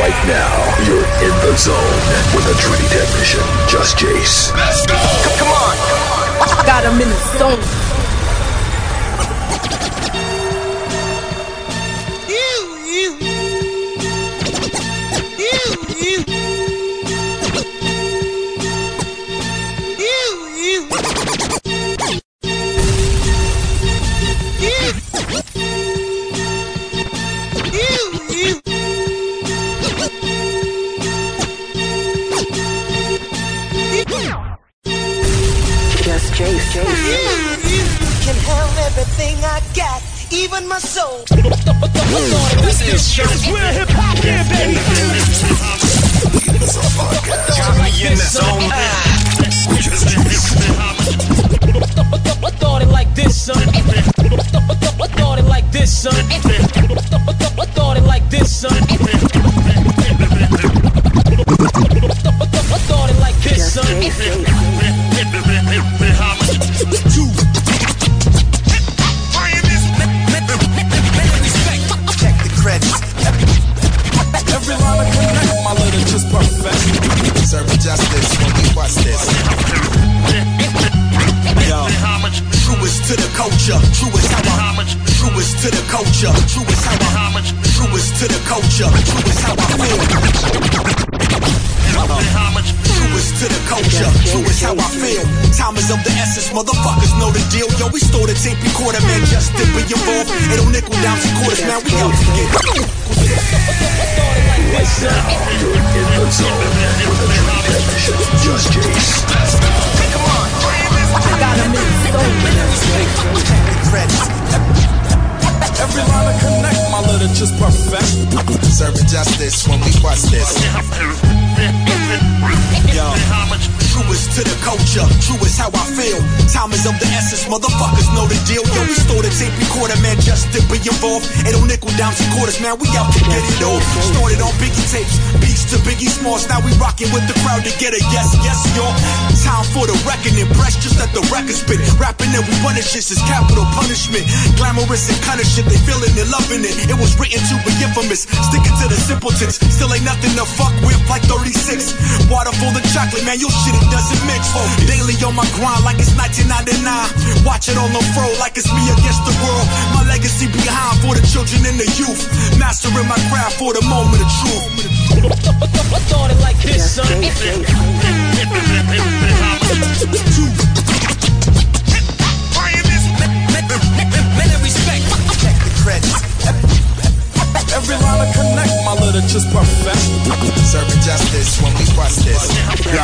Right now, you're in the zone with the Trini Technician, Just Jace. Let's go! Come on! Got him in the zone. Even my soul. This is where hip hop is, baby. Got me in the zone. I thought it like this, son. I thought it like this, son. I thought it like this, son. I thought it like this, son. Every line of connect, my literature's perfect. Serving justice when we bust this. Yo, truest to the culture, truest how I, truest to the culture, truest how I, truest to the culture, truest how I feel. Truest to the culture, truest how I feel. Time is of the essence, motherfuckers know the deal. Yo, we stole the tape recorder, man, just to be involved. It don't nickel down to quarters, man, we out to get. Right now, you're in the zone with the Trini Technician, Just Jace. Come on! I got him in the zone. Every line of connect, my literature's perfect. Serving justice when we bust this. Yo, truest to the culture, truest how I feel. Time is of the essence, motherfuckers know the deal. Yo, we stole the tape recorder, man, just to be involved. It don't nickel down to quarters, man, we out to get it all. Started on Biggie tapes, beats to Biggie Smalls. Now we rocking with the crowd to get a yes, yes, y'all. Time for the reckoning, press just let the record spit. Rapping and we running shit is capital punishment. Glamorous and kind of shit, they feeling it, loving it. It was written to be infamous, sticking to the simpletons. Still ain't nothing to fuck with like 36. Water full of chocolate, man, your shit it doesn't mix. Daily on my grind like it's 1999. Watch it on the fro like it's me against the world. My legacy behind for the children and the youth. Mastering my craft for the moment of truth. I thought it like this, son. Men of respect. Check the credits. Every line of connect, my literature's perfect. Serving justice when we bust this. Yo.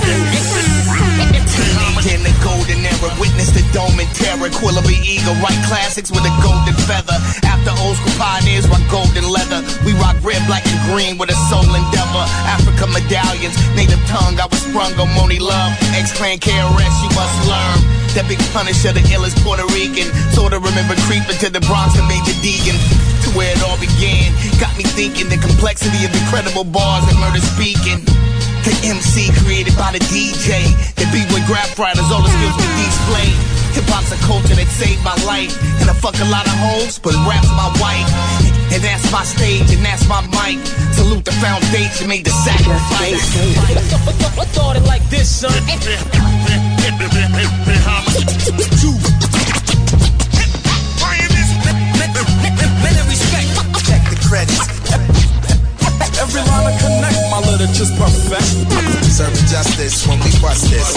In the golden era, witness the dome and terror. Quillary eagle, write classics with a golden feather. After old school pioneers rock golden leather. We rock red, black, and green with a soul endeavor. Africa medallions, native tongue, I was sprung on Moni Love. X-Clan KRS, you must learn. That big Punisher, the illest Puerto Rican. Sorta remember creeping to the Bronx and Major Deegan. To where it all began, got me thinking the complexity of incredible bars and murder speaking. The MC created by the DJ. The B-boy graph writers, all the skills we display. Hip-hop's a culture that saved my life. And I fuck a lot of hoes, but rap's my wife. And that's my stage, and that's my mic. Salute the foundation, made the sacrifice. I thought it like this, son. Men of respect. Check the credits. Every line of connect, my literature's perfect. Serving justice when we bust this.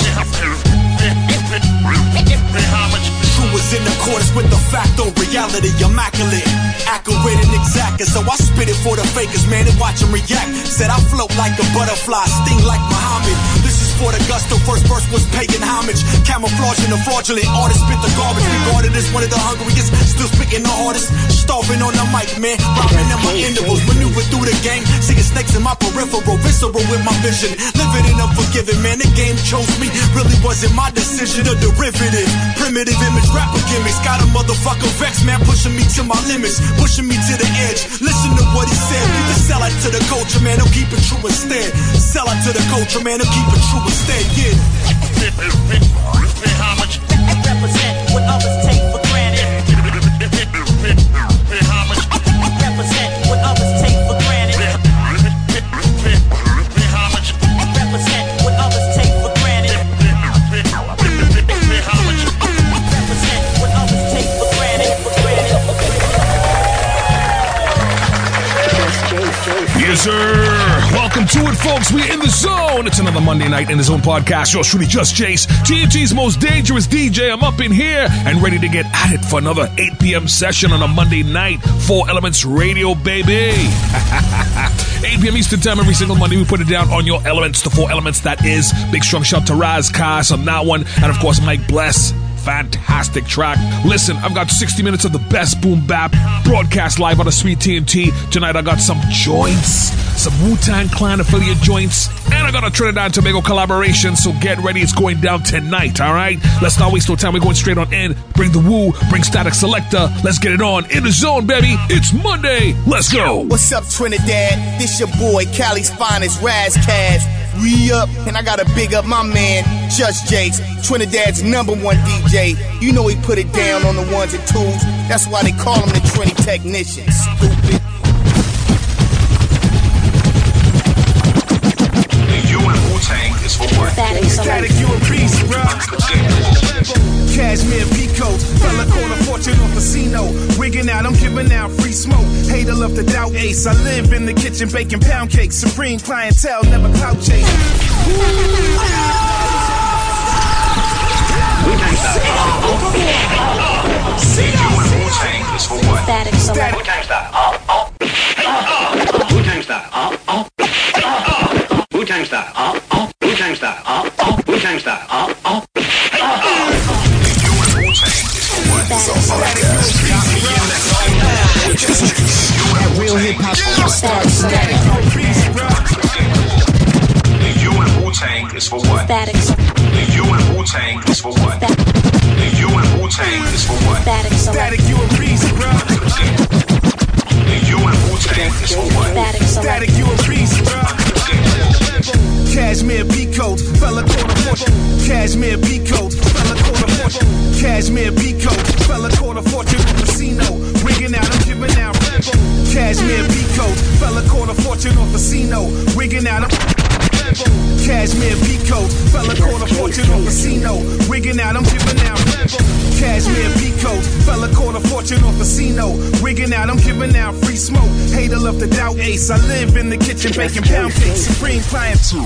True was in accordance with the fact or reality, immaculate, accurate and exact. And so I spit it for the fakers, man, and watch them react. Said I float like a butterfly, sting like Muhammad. This is for the gusto, first verse was pagan homage. Camouflaging the fraudulent artist, spit the garbage. Regarded as one of the hungriest, still spitting the hardest. Starving on the mic, man, rhyming in my intervals. Maneuver through the game, seeing snakes in my peripheral, visceral with my vision. Living and unforgiving, man, the game chose me. Really wasn't my decision, a derivative. Primitive image, rapper gimmicks. Got a motherfucker vexed, man, pushing me to my limits. Pushing me to the edge. Listen to what he said. You can sell out to the culture, man, he'll keep it true instead. Sell out to the culture, man, he'll keep it true instead, yeah. Represent what others take for granted. Represent what others take for granted. sir. Welcome to it, folks. We're in the zone. It's another Monday night in the zone podcast. Yours truly, Just Jace, TNT's most dangerous DJ. I'm up in here and ready to get at it for another 8 p.m. session on a Monday night. 4 Elements Radio, baby. 8 p.m. Eastern time every single Monday. We put it down on your elements, the 4 elements that is. Big strong shout to Raz Kass on that one. And of course, Mike Bless. Fantastic track. Listen, I've got 60 minutes of the best boom bap broadcast live on the Sweet TNT. Tonight I got some joints, some Wu-Tang Clan affiliate joints, and I got a Trinidad and Tobago collaboration, so get ready. It's going down tonight, all right? Let's not waste no time. We're going straight on in. Bring the Woo, bring Static Selector. Let's get it on. In the zone, baby. It's Monday. Let's go. What's up, Trinidad? This your boy, Cali's finest, Raz Kass. We up, and I gotta big up my man, Just Jace, Trinidad's #1 DJ. You know he put it down on the ones and twos. That's why they call him the Trini Technician. Stupid. You and Wu-Tang is for what? Static, you a priest, bro. Cashmere peacoats, fella called a fortune on casino. Wigging out, I'm giving out free smoke. Hater love to doubt ace. I live in the kitchen baking pound cakes. Supreme clientele, never clout chase. You and Wu-Tang is for what? Static. Wu-Tang style. Wu-Tang style. Wu-Tang style. Wu-Tang style. Wu-Tang style. You and Wu-Tang is for what? Real hip-hop Static. You and Wu-Tang is for what? Static. You and Wu-Tang is for what? You and Wu-Tang is for what? Static, you a priest, bro. You and Wu-Tang is for what? Static, you a priest, bro. Cashmere peacoats, fella called a fortune. Cashmere peacoats, fella called a fortune. Cashmere peacoats, fella called a fortune on casino. Rigging out, I'm giving out. Cashmere peacoats, fella called a fortune on casino. Rigging out, Cashmere peacoats, fella called a fortune on casino. Rigging out, I'm giving out. Cashmere peacoats, fella called a fortune on casino. Rigging out, I'm giving out free smoke. Hater love to doubt ace. I live in the kitchen baking pound cakes. Supreme clientele.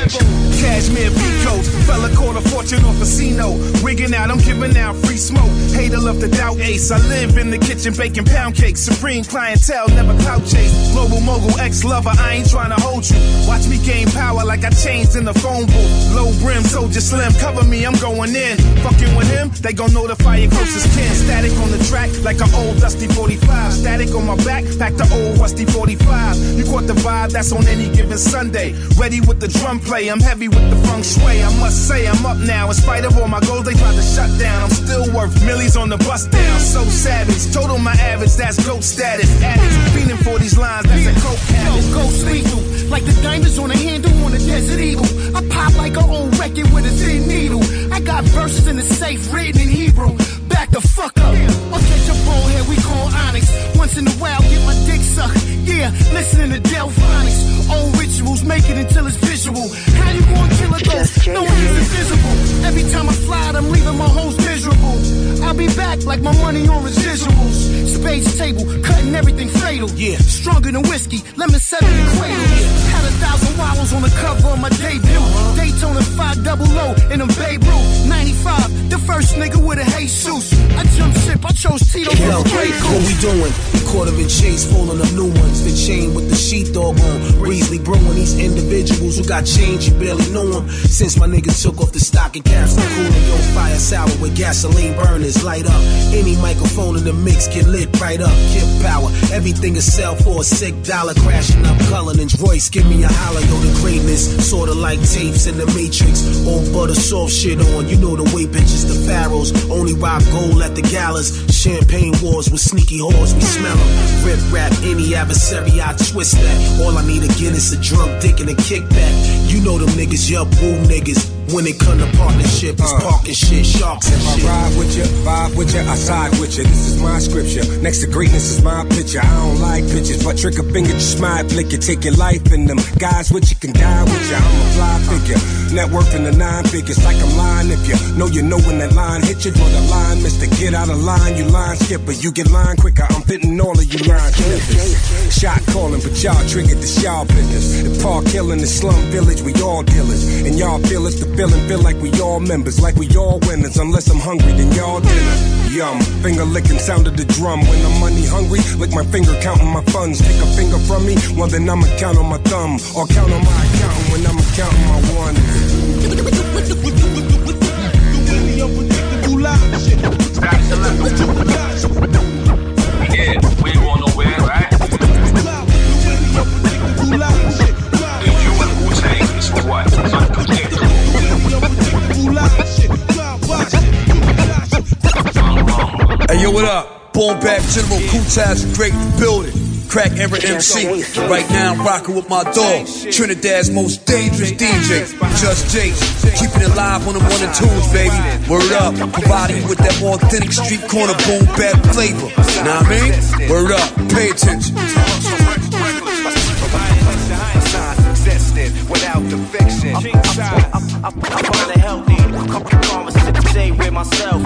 Cashmere peacoats, fella called a fortune on casino. Rigging out, I'm giving out free smoke. Hater love to doubt ace. I live in the kitchen baking pound cakes. Supreme clientele, never clout chase. Global mogul, ex-lover, I ain't trying to hold you. Watch me gain power like I changed in the phone booth. Low brim, soldier slim, cover me, I'm going in. Fucking with him, they gon' notify your closest kin. Static on the track like an old dusty 45. Static on my back, back to old rusty 45. You caught the vibe, that's on any given Sunday. Ready with the drum play, I'm heavy with the feng shui. I must say I'm up now, in spite of all my goals they tried to shut down. I'm still worth millies on the bus down. So savage, total my average, that's GOAT status. Addict, feeling for these lines, that's a coke habit. Ghost lethal, like the diamonds on the handle on a Desert Eagle. I pop like an old record with a thin needle. I got verses in the safe written in Hebrew. Back the fuck up. I'll catch a bullhead we call Onyx. Once in a while, get my dick sucked. Yeah, listening to Delphonics. Old rituals, make it until it's visual. How you gonna kill a ghost? No one is invisible. Every time I fly out, I'm leaving my hoes miserable. I'll be back like my money on residuals. Spades table, cutting everything fatal. Yeah, stronger than whiskey, lemon 7 and cradle. Had 1,000 wallows on the cover of my debut. Daytona 500 in a Babe Ruth. 95, the first nigga with a Jesus. I jumped ship, I chose Tito. Yo, what we doing? Quarter of a chase, falling up new ones. The chain with the sheepdog on. Breezely brewing these individuals who got change, you barely know them. Since my nigga took off the stock and caps, the cooling, yo, fire sour with gasoline burners. Light up, any microphone in the mix get lit right up. Kid power, everything is sell for a sick dollar. Crashing up Cullinan's Royce, give me a holler, yo, the greatness. Sorta like tapes in the Matrix. All butter soft shit on, you know the way bitches, the pharaohs. Only rock gold at the galas. Champagne wars with sneaky whores, we smell them. Rip rap, any adversary, I twist that. All I need again is a drunk dick and a kickback. You know them niggas, yup, woo niggas. When it come to partnership, it's parking shit, sharks and shit. I ride with you, vibe with you, I side with you. This is my scripture. Next to greatness is my picture. I don't like pictures, but trick a finger, just smile, flick you. Take your life in them. Guys with you can die with you. I'm a fly figure. Net worth in the 9 figures. Like I'm lying if you know when that line hit you. Draw the line, mister. Get out of line, you line skipper. You get line quicker. I'm fitting all of you line slippers. Shot calling, but y'all triggered this y'all business. If Park Hill in the slum village, we all dealers. And y'all feel us, the feeling feel like we all members. Like we all winners. Unless I'm hungry, then y'all dinner. Yum, finger licking sound of the drum. When I'm money hungry, lick my finger counting my funds. Take a finger from me, well then I'ma count on my thumb. Or count on my accountant when I'm counting my one. Yeah, we ain't going nowhere, right? And you and Wu-Tang, this is what? It's unpredictable. Hey, yo, what up? Born Back General Kutaz, great building. Crack Era MC. Right now, I'm rocking with my dog, Trinidad's most dangerous DJ, Just Jace. Keeping it live on the 1 and 2s, baby. Word up, providing you with that authentic street corner boom bap flavor. Know what I mean? Word up, pay attention. Without the fiction, I find it healthy. Conversation with myself.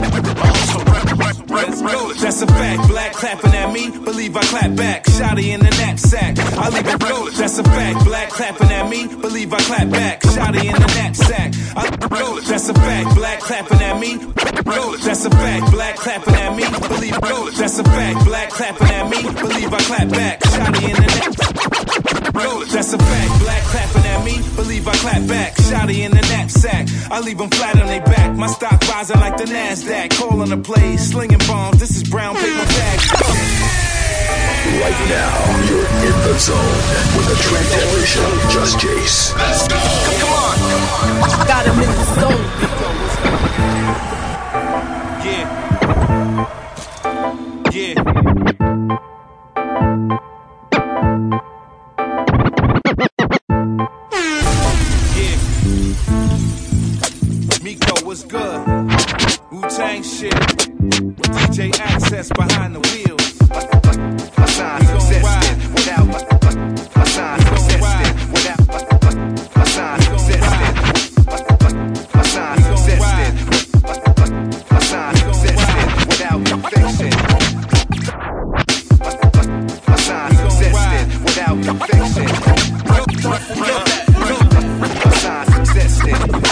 That's a fact. Black clapping at me, believe I clap back. Shotty in the knapsack, I leave it roll. That's a fact. Black clapping at me, believe I clap back. Shotty in the knapsack, I leave it roll. That's a fact. Black clapping at me, roll. That's a fact. Black clapping at me, believe roll. That's a fact. Black clapping at me, believe I clap back. Shotty in the knapsack, roll. That's a fact. Black clapping at me, believe I clap back. Shotty in the knapsack, I leave them flat on their back. My stock rising like the NASDAQ. Calling the plays, slinging bombs. This is brown paper bag. Right now, you're in the zone with the Trend Technician, Just Jace. Let's go! Come on. I got him in the zone. Yeah. Miko, what's good? Wu-Tang shit. DJ Access behind the wheels. My signs existed without my signs existed without my signs existed. My signs existed. My signs existed without fiction. My signs existed without fiction. My signs existed.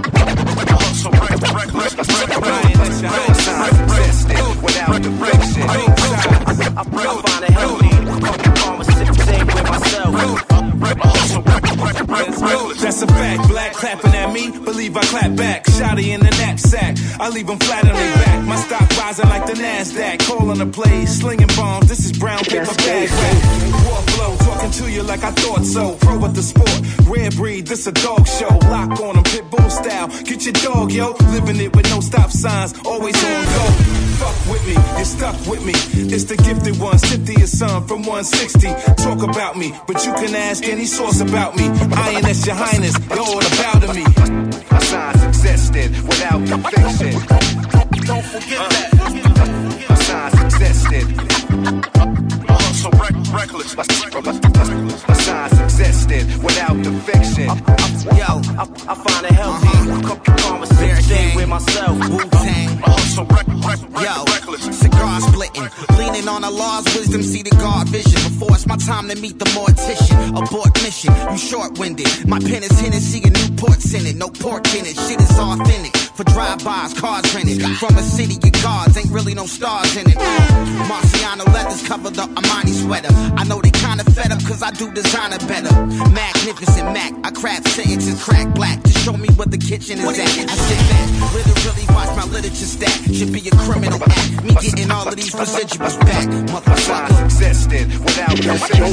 Without the fiction, I find it healthy. Conversation with myself. That's a fact. Black clapping at me, believe I clap back. Shotty in the knapsack, I leave them flat on their back. My stock rising like the NASDAQ. Calling the plays, slinging bombs. This is brown paper bag. War flow, talking to you like I thought so. Pro at the sport, rare breed. This a dog show. Lock on them, pit bull style. Get your dog, yo. Living it with no stop signs, always on go. Fuck with me, you're stuck with me. It's the gifted one, Cynthia's son from 160. Talk about me, but you can ask any source about me. INS your highness, Lord about me. My signs existed without the fiction. Don't forget that. My signs existed. So reckless. My signs existed without the fiction. Yo, I find it healthy. Conversation with myself. Wu-Tang. Yo, cigar splitting, leaning on Allah's wisdom, see the God vision. Before it's my time to meet the mortician. Abort mission, you short-winded. My pen is Hennessy and Newport's in it. No pork in it, shit is authentic. For drive-bys, cars rented. From a city, your guards ain't really no stars in it. Marciano leathers cover the Armani sweater. I know they kinda fed up cause I do designer better. Magnificent Mac, I craft sentences, crack black to show me where the kitchen is at. I sit back, literally watch my literature stack. Should be a criminal act, me getting all of these residuals back. Motherfucker existed without the fiction.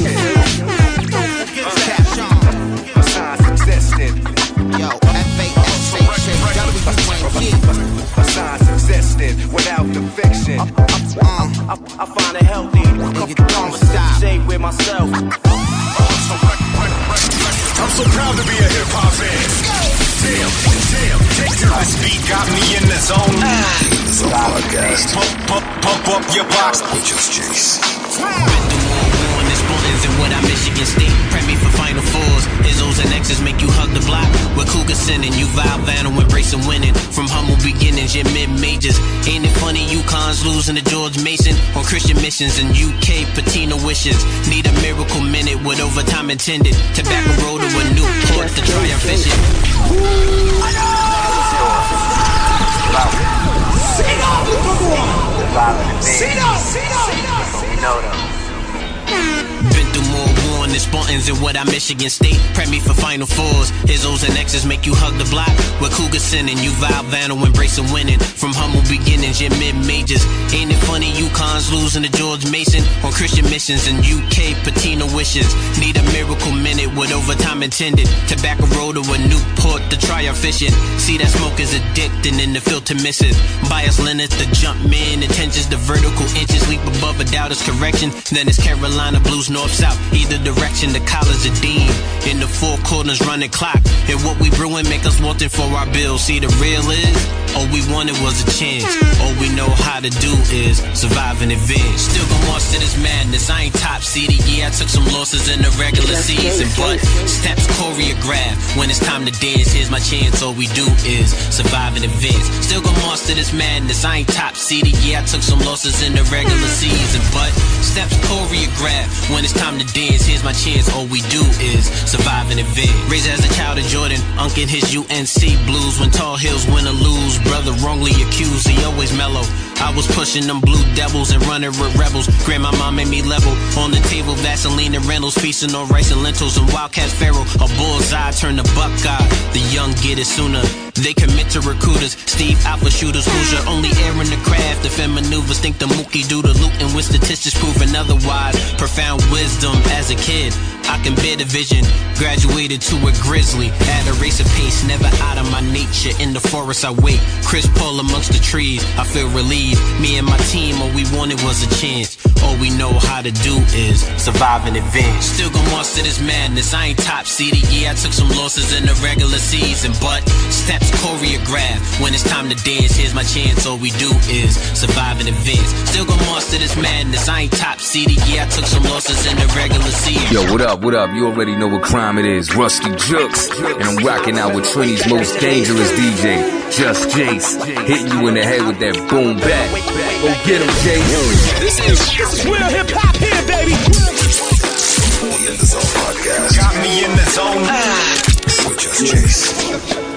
Cash on. My signs existed. Yo, F-A-S-H-A-W-N-G. My signs existed without the fiction. I find it healthy. Conversation with myself. I'm so proud to be a hip hop fan. Damn. Got me in the zone. Podcast. Pump up your box. With Just Jace. And what I Michigan State prep me for Final Fours. His O's and X's make you hug the block. With Cougar sending you Val Vanna embracing winning. From humble beginnings, your mid-majors. Ain't it funny UConn's losing to George Mason on Christian missions and UK patina wishes. Need a miracle minute with overtime intended. Tobacco road to a new port to try our fishing. Been through more war and Spartans than what I Michigan State prep me for Final Fours. His O's and X's make you hug the block. With Cougar sending you Val Vanna embracing winning. From humble beginnings, your mid-majors. Ain't it funny UConn's losing to George Mason on Christian missions and UK patina wishes. Need a miracle minute with overtime intended. Tobacco road to a new port to try our fishing. See that smoke is addicting and the filter misses. Bias Leonard the jump man, intentions the vertical inches leap above a doubter's correction. Then it's Carolina Blues north south, either direction the college of Dean. In the four corners running clock, and what we brewing make us wanting for our bills. See the real is, all we wanted was a chance. All we know how to do is survive and advance. Still gon' march to this madness. I ain't top seeded, yeah I took some losses in the regular season, but steps choreographed. When it's time to dance, here's my chance. All we do is survive and advance. Still gon' march to this madness. I ain't top seeded, yeah I took some losses in the regular season, but steps choreographed. When it's time to dance, here's my chance. All we do is survive and advance. Raised as a child of Jordan, Unc in his UNC blues. When tall hills win or lose, brother wrongly accused, he always mellow. I was pushing them blue devils and running with rebels. Grandma mom made me level. On the table, Vaseline and Reynolds, feasting on rice and lentils and Wildcat Pharaoh. A bullseye turned to buckeye. The young get it sooner. They commit to recruiters. Steve Alpha shooters. Who's your only air in the craft? Defend maneuvers. Think the Mookie do the looting with statistics proving otherwise. Profound wisdom as a kid. I can bear the vision. Graduated to a grizzly. At a race of pace, never out of my nature. In the forest I wait. Chris Paul amongst the trees. I feel relieved. Me and my team, all we wanted was a chance. All we know how to do is survive and advance. Still gon' march to this madness. I ain't top seeded, yeah I took some losses in the regular season, but steps choreographed. When it's time to dance, here's my chance. All we do is survive and advance. Still gon' march to this madness. I ain't top seeded, yeah I took some losses in the regular season. Yo, what up, what up? You already know what crime it is. Rusty Jukes. And I'm rocking out with Trinity's most dangerous DJ, Just Jace. Hitting you in the head with that boom back. Go get him, Jace. This is real hip hop here, baby. The In The Zone podcast. Got me in the zone. With Just Jace.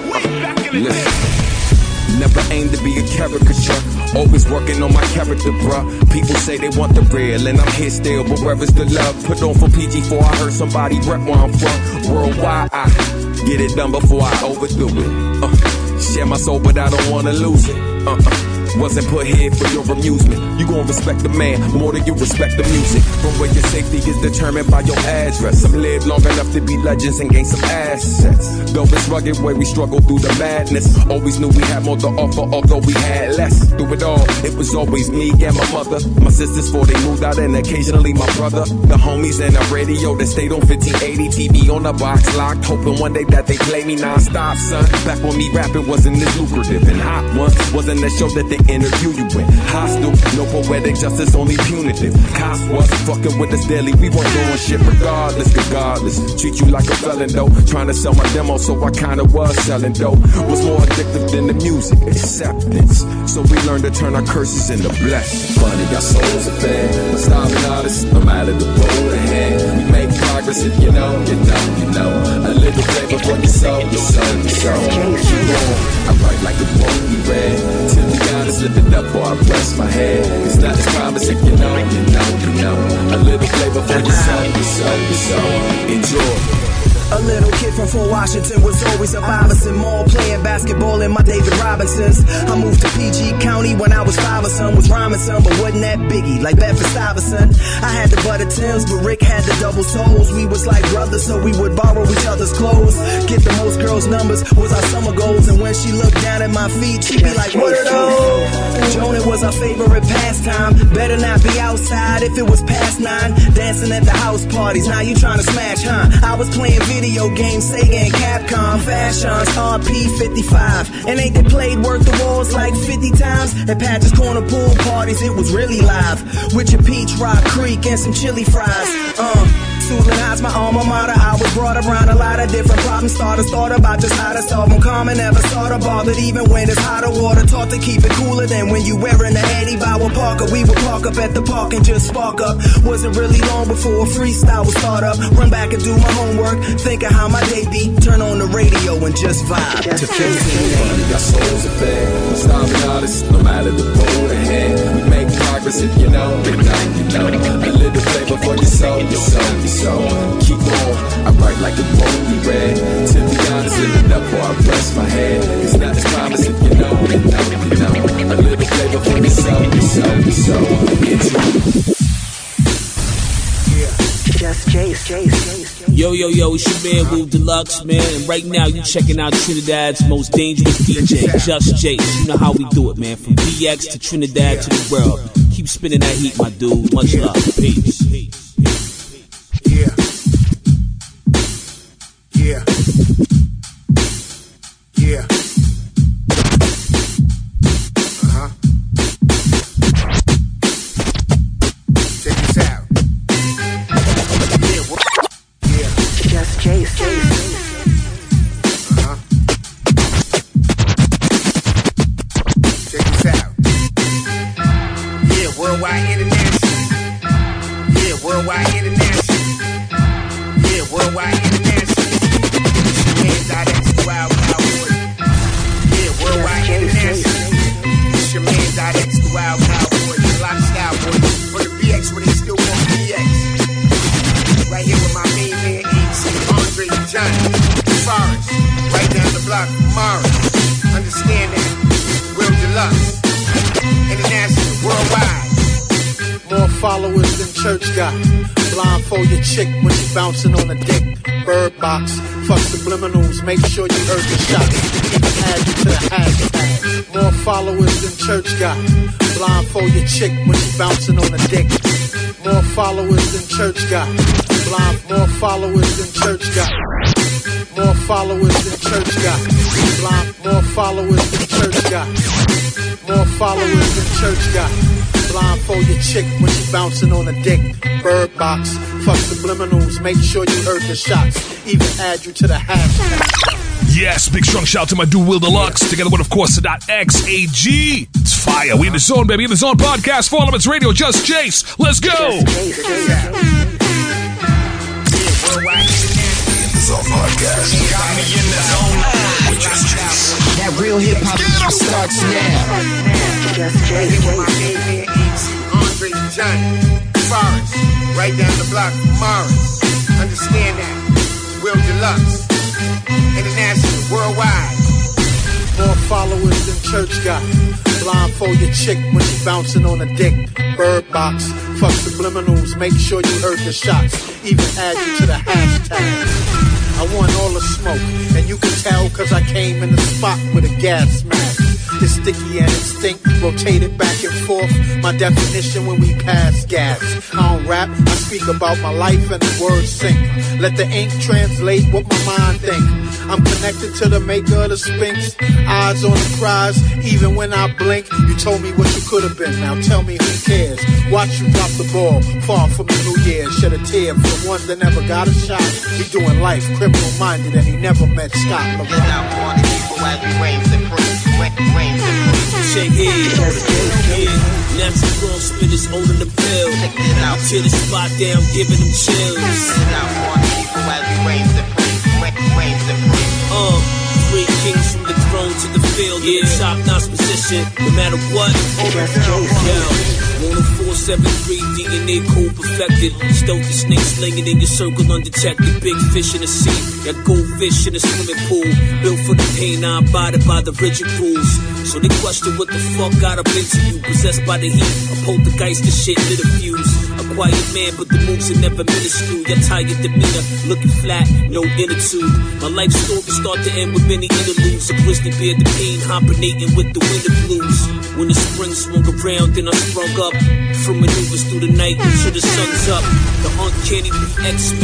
Listen, never aim to be a caricature. Always working on my character, bruh. People say they want the real, and I'm here still, but where is the love? Put on for PG4, I heard somebody rep where I'm from. Worldwide, I get it done before I overdo it. Share my soul, but I don't wanna lose it. Wasn't put here for your amusement. You gon' respect the man more than you respect the music. From where your safety is determined by your address. Some live long enough to be legends and gain some assets. Though it's rugged where we struggle through the madness. Always knew we had more to offer, although we had less. Through it all, it was always me and my mother. My sisters before they moved out, and occasionally my brother. The homies and the radio that stayed on 1580. TV on the box locked, hoping one day that they play me non-stop, son. Back when me rapping wasn't as lucrative, and Hot Ones wasn't the show that they interview you in. Hostile, no poetic justice, only punitive. Cops was fucking with us daily, we weren't doing shit regardless. Treat you like a felon though. Trying to sell my demo, so I kinda was selling dope. Was more addictive than the music, acceptance. So we learned to turn our curses into blessings. Funny, our souls are bad, but starving artists, no matter the road ahead. We make progress if you know. A little flavor for your soul. Keep on. I write like a book we read. Till the goddess lift it up or I rest my head. It's not as promise if you know. A little flavor for your soul. Enjoy. A little kid from Fort Washington was always up Iverson Mall playing basketball in my David Robinsons. I moved to PG County when I was 5 or son. Was rhyming son, but wasn't that Biggie like Bedford Stuyvesant. I had the butter Timbs, but Rick had the double soles. We was like brothers, so we would borrow each other's clothes. Get the most girls' numbers was our summer goals. And when she looked down at my feet, she'd be like, what are those? Jonah was our favorite pastime. Better not be outside if it was past 9. Dancing at the house parties, now you trying to smash, huh? I was playing video video games, Sega and Capcom, fashions, RP55. And ain't they played Worth the Walls like 50 times? At Patches Corner pool parties, it was really live. With your Peach Rock Creek and some chili fries. Suitland High's my alma mater. I was brought around a lot of different problem starters. Thought about just how to solve them. Common, never sort of bothered. Even when it's hotter water, taught to keep it cooler than when you wearing a Eddie Bauer Parker. We would park up at the park and just spark up. Wasn't really long before a freestyle would start up. Run back and do my homework. Think of how my day be. Turn on the radio and just vibe to 15. Our souls are fed. Starving artists, no matter the road ahead. We make progress if you know. A little flavor for your soul, your soul, your soul. Keep on, I write like a rolling red. To be honest, living up before I rest my head. It's not as promised if you know. A little flavor for your soul, your soul, your soul. Just Jace. Yo, it's your man Will Deluxe, man. And right now you checking out Trinidad's most dangerous DJ, Just Jace. You know how we do it, man. From BX to Trinidad to the world. Keep spinning that heat, my dude. Much love. Peace. Yeah. Check this out. Just Jace. Check this out. Yeah, worldwide international. Yeah, worldwide international. Yeah, worldwide international. Hands out at wild cowboy. Yeah, worldwide international. It's your man's out at wild cowboy. The lock style boy. For the BX when they still want BX. Right here with my main man Eats, Andre the Giant, Forrest. Right down the block from Morris. Understand that. Will Deluxe. International, worldwide. More followers than church got. Blindfold your chick when she bouncing on a dick. Bird box, fuck subliminals, make sure you heard the shot. Even add you to the hashtag. More followers than church got. Blindfold your chick when she bouncing on a dick. More followers than church got. More followers than church got. More followers than church got. More followers than church got. More followers than church got. Blindfold your chick when she bouncing on a dick. Bird box, fuck subliminals, make sure you heard the shots. Even add you to the hashtag. Yes, big strong shout to my dude Will Deluxe, together with, of course, the .xag. It's fire. We in the zone, baby. In the zone podcast for Elements Radio. Just Jace. Let's go. In the zone podcast. Got me in the zone. With Just Jace. That real hip hop starts now. Just Jace. Andre the Giant, Forrest. Right down the block from Morris. Understand that. Will Deluxe. International, worldwide. More followers than church got. Blindfold your chick when she bouncing on a dick. Bird box, fuck subliminals, make sure you heard the shots. Even add you to the hashtag. I want all the smoke, and you can tell cause I came in the spot with a gas mask. It's sticky and it stink, rotated back and forth. My definition when we pass gas. I don't rap, I speak about my life and the words sink. Let the ink translate what my mind think. I'm connected to the maker of the Sphinx. Eyes on the prize, even when I blink. You told me what you could have been, now tell me who cares. Watch you drop the ball, far from the New Year. Shed a tear for the ones that never got a shot. He doing life, criminal-minded, and he never met Scott LaRock. Shake head, natural world spitters holding the pill. Tear the spot down, giving them chills. Three kings from the throne to the field, yeah. Top notch position, no matter what. Yo, 10473 DNA code perfected. Stoke the snake slinging in your circle undetected. Big fish in the sea, got goldfish in the swimming pool. Built for the pain, I abided by the rigid rules. So they question what the fuck got up into you. Possessed by the heat, a poltergeist, the shit lit a fuse. A quiet man, but the moves are never minuscule. Your tired demeanor, looking flat, no attitude. My life story start to end with many interludes. A grizzly bear, the pain, hibernating with the winter blues. When the spring swung around, then I sprung up. From maneuvers through the night until the sun's up. The uncanny X-Men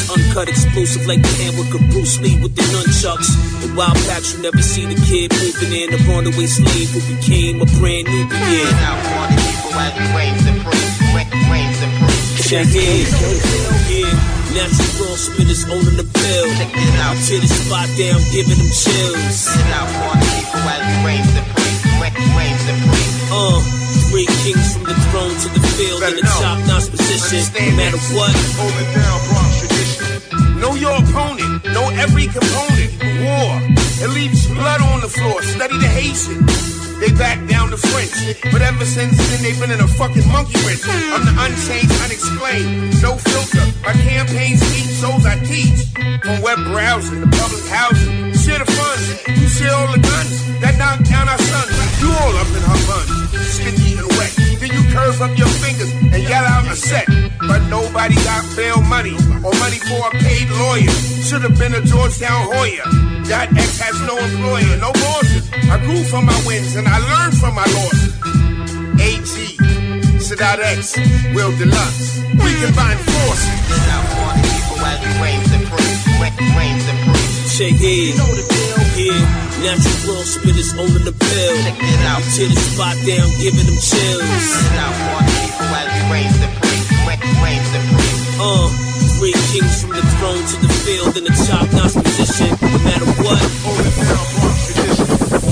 Uncut explosive like the handwork of Bruce Lee with the nunchucks. The wild packs you never see the kid moving in. A runaway slave who became a brand new being. Now party people as we reign supreme. Reign supreme. Check it. Yeah. Natural raw spitters owning the bill. I tear the spot down, giving them chills. Now party people as we reign supreme. Reign supreme. Three kings from the throne to the field in a top-notch position. No matter what. Hold it down, Bronx tradition. Know your opponent. Know every component. War. It leaves blood on the floor. Study the Haitian. They back down the French. But ever since then, they've been in a fucking monkey wrench. I'm the unchanged, unexplained. No filter. My campaigns teach souls I teach. From web browsing to public housing. Share the funds. You share all the guns that knock down our sons. You all up in her buns. Sticky and wet. Then you curve up your fingers and yell out a set. But nobody got bail money or money for a paid lawyer. Should have been a Georgetown Hoya. That X has no employer, no bosses. I grew from my wins and I learned from my losses. AG, Sadat X, Will Deluxe. We combine forces. Now party people as we reign supreme. Reign supreme. Check it. Yeah. Natural raw spitters owning the pill. Check it out. Tear the spot down, giving them chills. Now party people as we reign supreme. Reign supreme. Three kings from the throne to the field in a top-notch position. No matter what. Hold it down, Bronx tradition.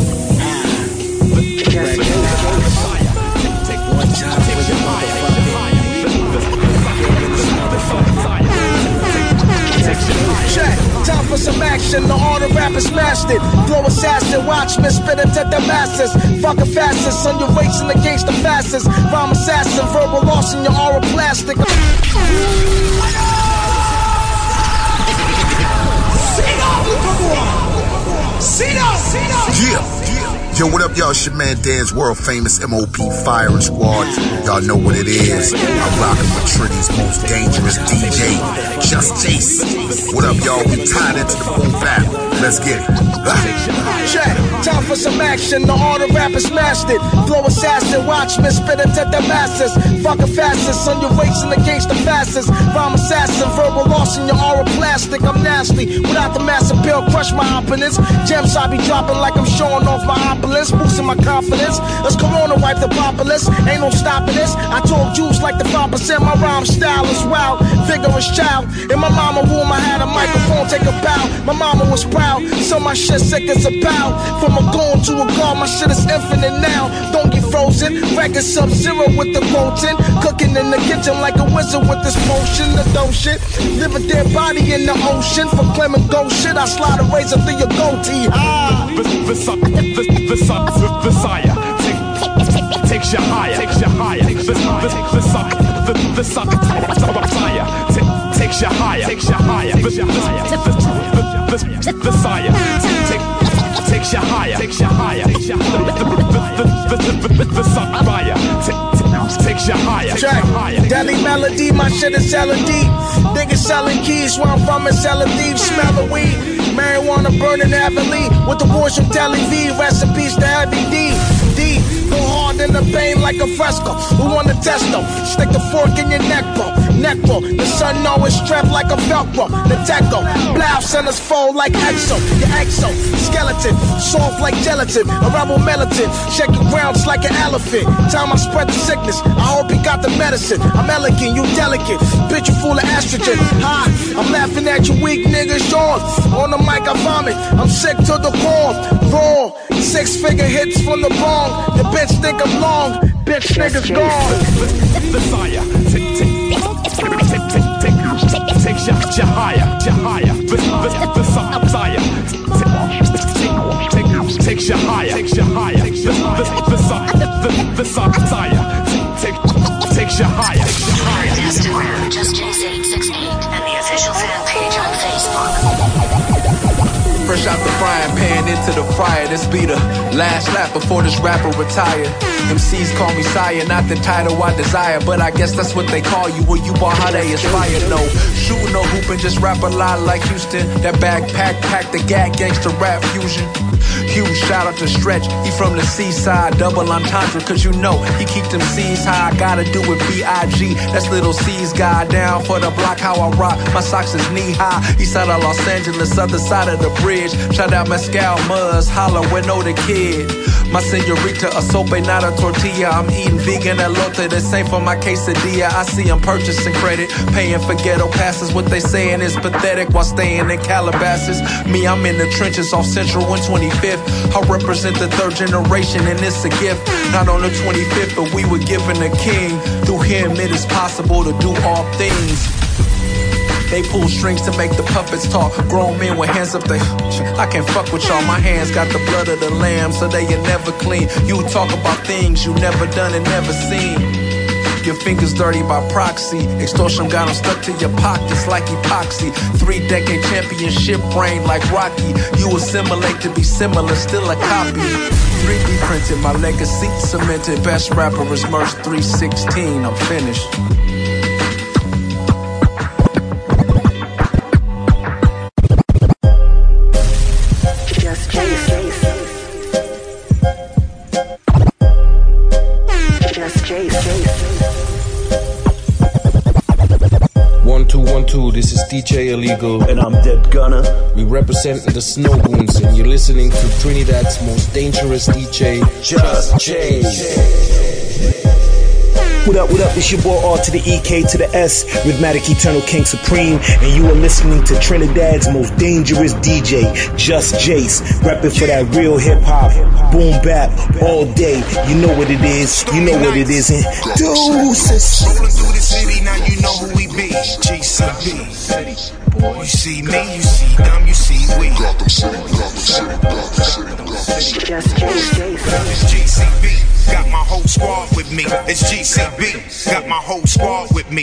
Take one time with the Check, time for some action. The art of rap is mastered. Flow assassin, watchmen spit it to the masses. Fucking fastest on your racing against the fastest. Rhyme assassin, verbal loss in your aura plastic. Yeah. Yo, what up, y'all? It's your man Dan's world famous MOP Firing Squad. Y'all know what it is. I'm rocking with Trinity's most dangerous DJ, Just Jace. What up, y'all? We tied into the boom bap. Let's get it. Check, time for some action. The art of rap is mastered. Flow assassin, watchmen spit it to the masses. Fucking fastest on your racing against the fastest. Rhyme assassin, verbal loss in your aura plastic. I'm nasty without the massive pill, crush my opponents. Gems I be dropping like I'm showing off my opulence, boosting my confidence. Let's Corona wipe the populace. Ain't no stopping this. I talk juice like the 5%. My rhyme style is wild, vigorous child. In my mama womb, I had a microphone, take a bow. My mama was proud, so my shit sick as a pow. From a goon to a god, my shit is infinite now. Don't get frozen. Record Sub-Zero with the potent. Cooking in the kitchen like a wizard with this potion. The dope shit. Live a dead body in the ocean. For claiming ghost shit, I slide a razor through your goatee. Messiah takes you higher. Takes you higher. Messiah takes you higher. Takes you higher. Messiah takes you higher. Takes you higher. Messiah takes you higher. Track, Delhi melody, my shit is hella deep. Niggas selling keys, where I'm from is hella deep. Smell the weed, marijuana burning heavily. With the boys from Delhi V, recipes to Heavy D. Go hard in the pain like a fresco. Who wanna test them? Stick the fork in your neck bone. The sun always strapped like a Velcro. The Teco, blouse and us fold like Exo. Your Exo, skeleton, soft like gelatin. A rebel militant, shaking grounds like an elephant. Time I spread the sickness, I hope you got the medicine. I'm elegant, you delicate, bitch you full of estrogen. Ha, I'm laughing at you weak niggas, Sean. On the mic I vomit, I'm sick to the core. Raw, 6-figure hits from the bong. The bitch think I'm long, bitch niggas gone. Messiah takes you higher. Messiah takes you higher. Takes you higher. Messiah takes you higher. Instagram, Just Jace868, and the official fan page on Facebook. Fresh out the frying pan into the fryer. This be the last lap before this rapper retire. MCs call me sire, not the title I desire, but I guess that's what they call you when you ball how they aspire. No shooting, no hooping, just rap a lot like Houston. That backpack pack the gag gangster rap fusion. Huge shout out to Stretch, he from the seaside. Double entendre, cause you know he keep them C's high. Gotta do it B.I.G. That's little C's guy. Down for the block, how I rock. My socks is knee high. East side of Los Angeles, other side of the bridge. Shout out Mescal Muzz, holla, Winnow the Kid. My senorita, a sope, not a tortilla. I'm eating vegan elote, the same for my quesadilla. I see them purchasing credit, paying for ghetto passes. What they saying is pathetic while staying in Calabasas. Me, I'm in the trenches off Central and 25th. I represent the third generation and it's a gift. Not on the 25th, but we were given a king. Through him it is possible to do all things. They pull strings to make the puppets talk. Grown men with hands up, I can't fuck with y'all. My hands got the blood of the lamb, so they are never clean. You talk about things you never done and never seen. Your fingers dirty by proxy. Extortion got them stuck to your pockets like epoxy. 3-decade championship brain like Rocky. You assimilate to be similar, still a copy. 3D printed, my legacy cemented. Best rapper is Merch 316. I'm finished. This is DJ Illegal. And I'm Dead Gunner. We represent the Snow Goons, and you're listening to Trinidad's most dangerous DJ, Just Jay. What up, it's your boy R to the EK to the S, Rhythmatic Eternal King Supreme, and you are listening to Trinidad's most dangerous DJ, Just Jace, repping for that real hip-hop, boom bap, all day. You know what it is, you know what it isn't. Deuces. Rolling through the city, now you know who we be. GCB. You see me, you see them, you see we. Gotham City, Gotham City, Gotham City. Just Jace. It's GCB. Got my whole squad with me. It's GCB. Got my whole squad with me.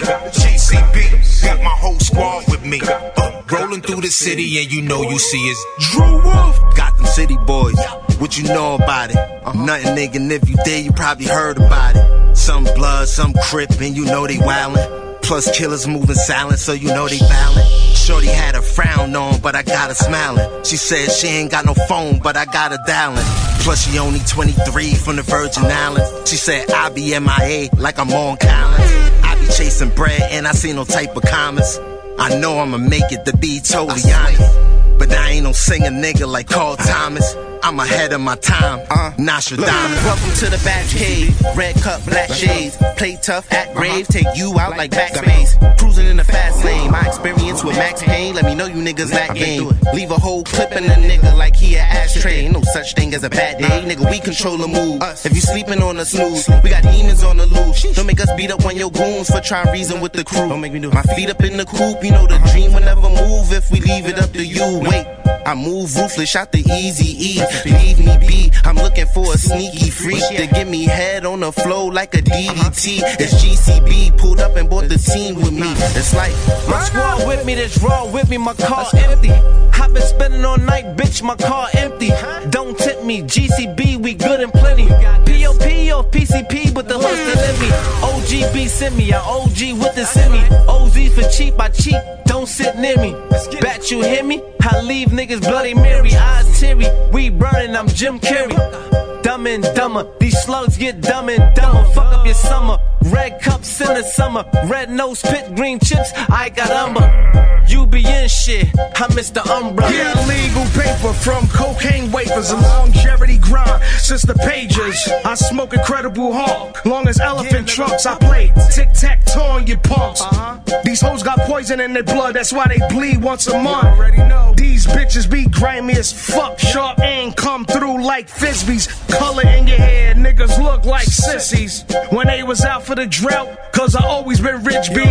GCB. Got my whole squad with me. Rolling through the city and you know you see it's Drew Wolf. Gotham City boys. What you know about it? Nothing, nigga, and if you did, you probably heard about it. Some blood, some crip, and you know they wildin'. Plus killers moving silent, so you know they violent. Shorty had a frown on, but I got her smiling. She said she ain't got no phone, but I got her dialing. Plus she only 23 from the Virgin Islands. She said I be MIA like I'm on Collins. I be chasing bread and I see no type of comments. I know I'ma make it to be totally honest, but I ain't no singer nigga like Carl Thomas. I'm ahead of my time, Nostradamus. Welcome to the Batcave, red cup, black shades. Play tough, act brave, take you out like backspace. Cruising in the fast lane, my experience with Max Payne. Let me know you niggas that game. Leave a whole clip in a nigga like he an ashtray. Ain't no such thing as a bad day, nigga, we control the mood. If you sleeping on the snooze, we got demons on the loose. Don't make us beat up on your goons for trying reason with the crew. Don't make me do my feet up in the coop, you know the dream will never move if we leave it up to you. Wait, I move ruthless, shot the Easy E. Believe me, B, I'm looking for a sneaky freak to give me head on the flow like a DDT. It's GCB, pulled up and bought the team with me. It's like my squad with me, that's raw with me, my car empty. I've been spending all night, bitch, my car empty. Don't tip me, GCB, we good and plenty. POP or PCP, but the hood still in me. OGB send me, I OG with the send me. OZ for cheap, I cheat, don't sit near me. Bet you hear me? I leave niggas Bloody Mary, eyes teary. We burning, I'm Jim Carrey. Dumb and dumber, these slugs get dumb and dumber. Fuck up your summer, red cups in the summer. Red nose pit, green chips, I got umber. You be in shit, I miss the umbrella. Yeah, legal paper from cocaine wafers, a longevity grind since the pages. I smoke Incredible Hulk, long as elephant trunks. I play tic-tac-toe on your punks. These hoes got poison in their blood, that's why they bleed once a month. These bitches be grimy as fuck, sharp and come through like Frisbees. Color in your hair, niggas look like sissies. When they was out for the drought, cause I always been rich B.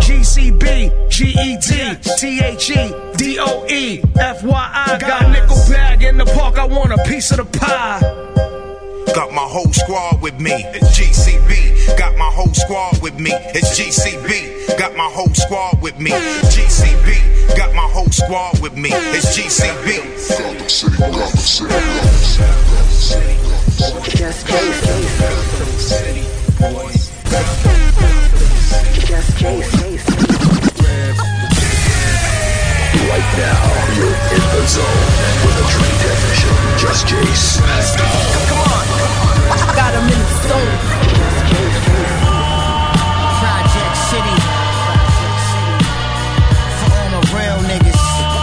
GCB, GET, THE, DOE, FYI. Got nickel bag in the park, I want a piece of the pie. Got my whole squad with me. It's GCB. Got my whole squad with me. It's GCB. Got my whole squad with me. GCB. Got my whole squad with me. It's GCB. Gotham City, Gotham City, Gotham City. Just Jace. Just Jace. Right now, you're in the zone with a Tree Definition. Just Just Jace. Come on. Got him in the zone. Project City. For all my real niggas.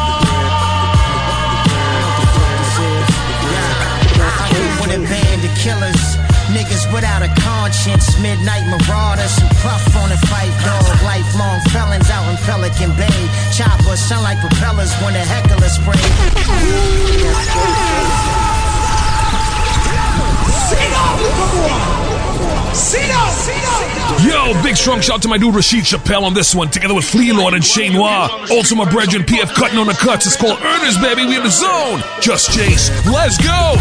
With a band of killers. Niggas without a conscience, midnight marauders who puff on a fight dog. Lifelong felons out in Pelican Bay. Choppers sound like propellers when a heckler spray. Yo, big strong shout to my dude Rashid Chappelle on this one, together with Flea Lord and Shane Noir. Also my brethren PF Cutting on the cuts. It's called Earners, baby. We in the zone. Just Jace. Let's go.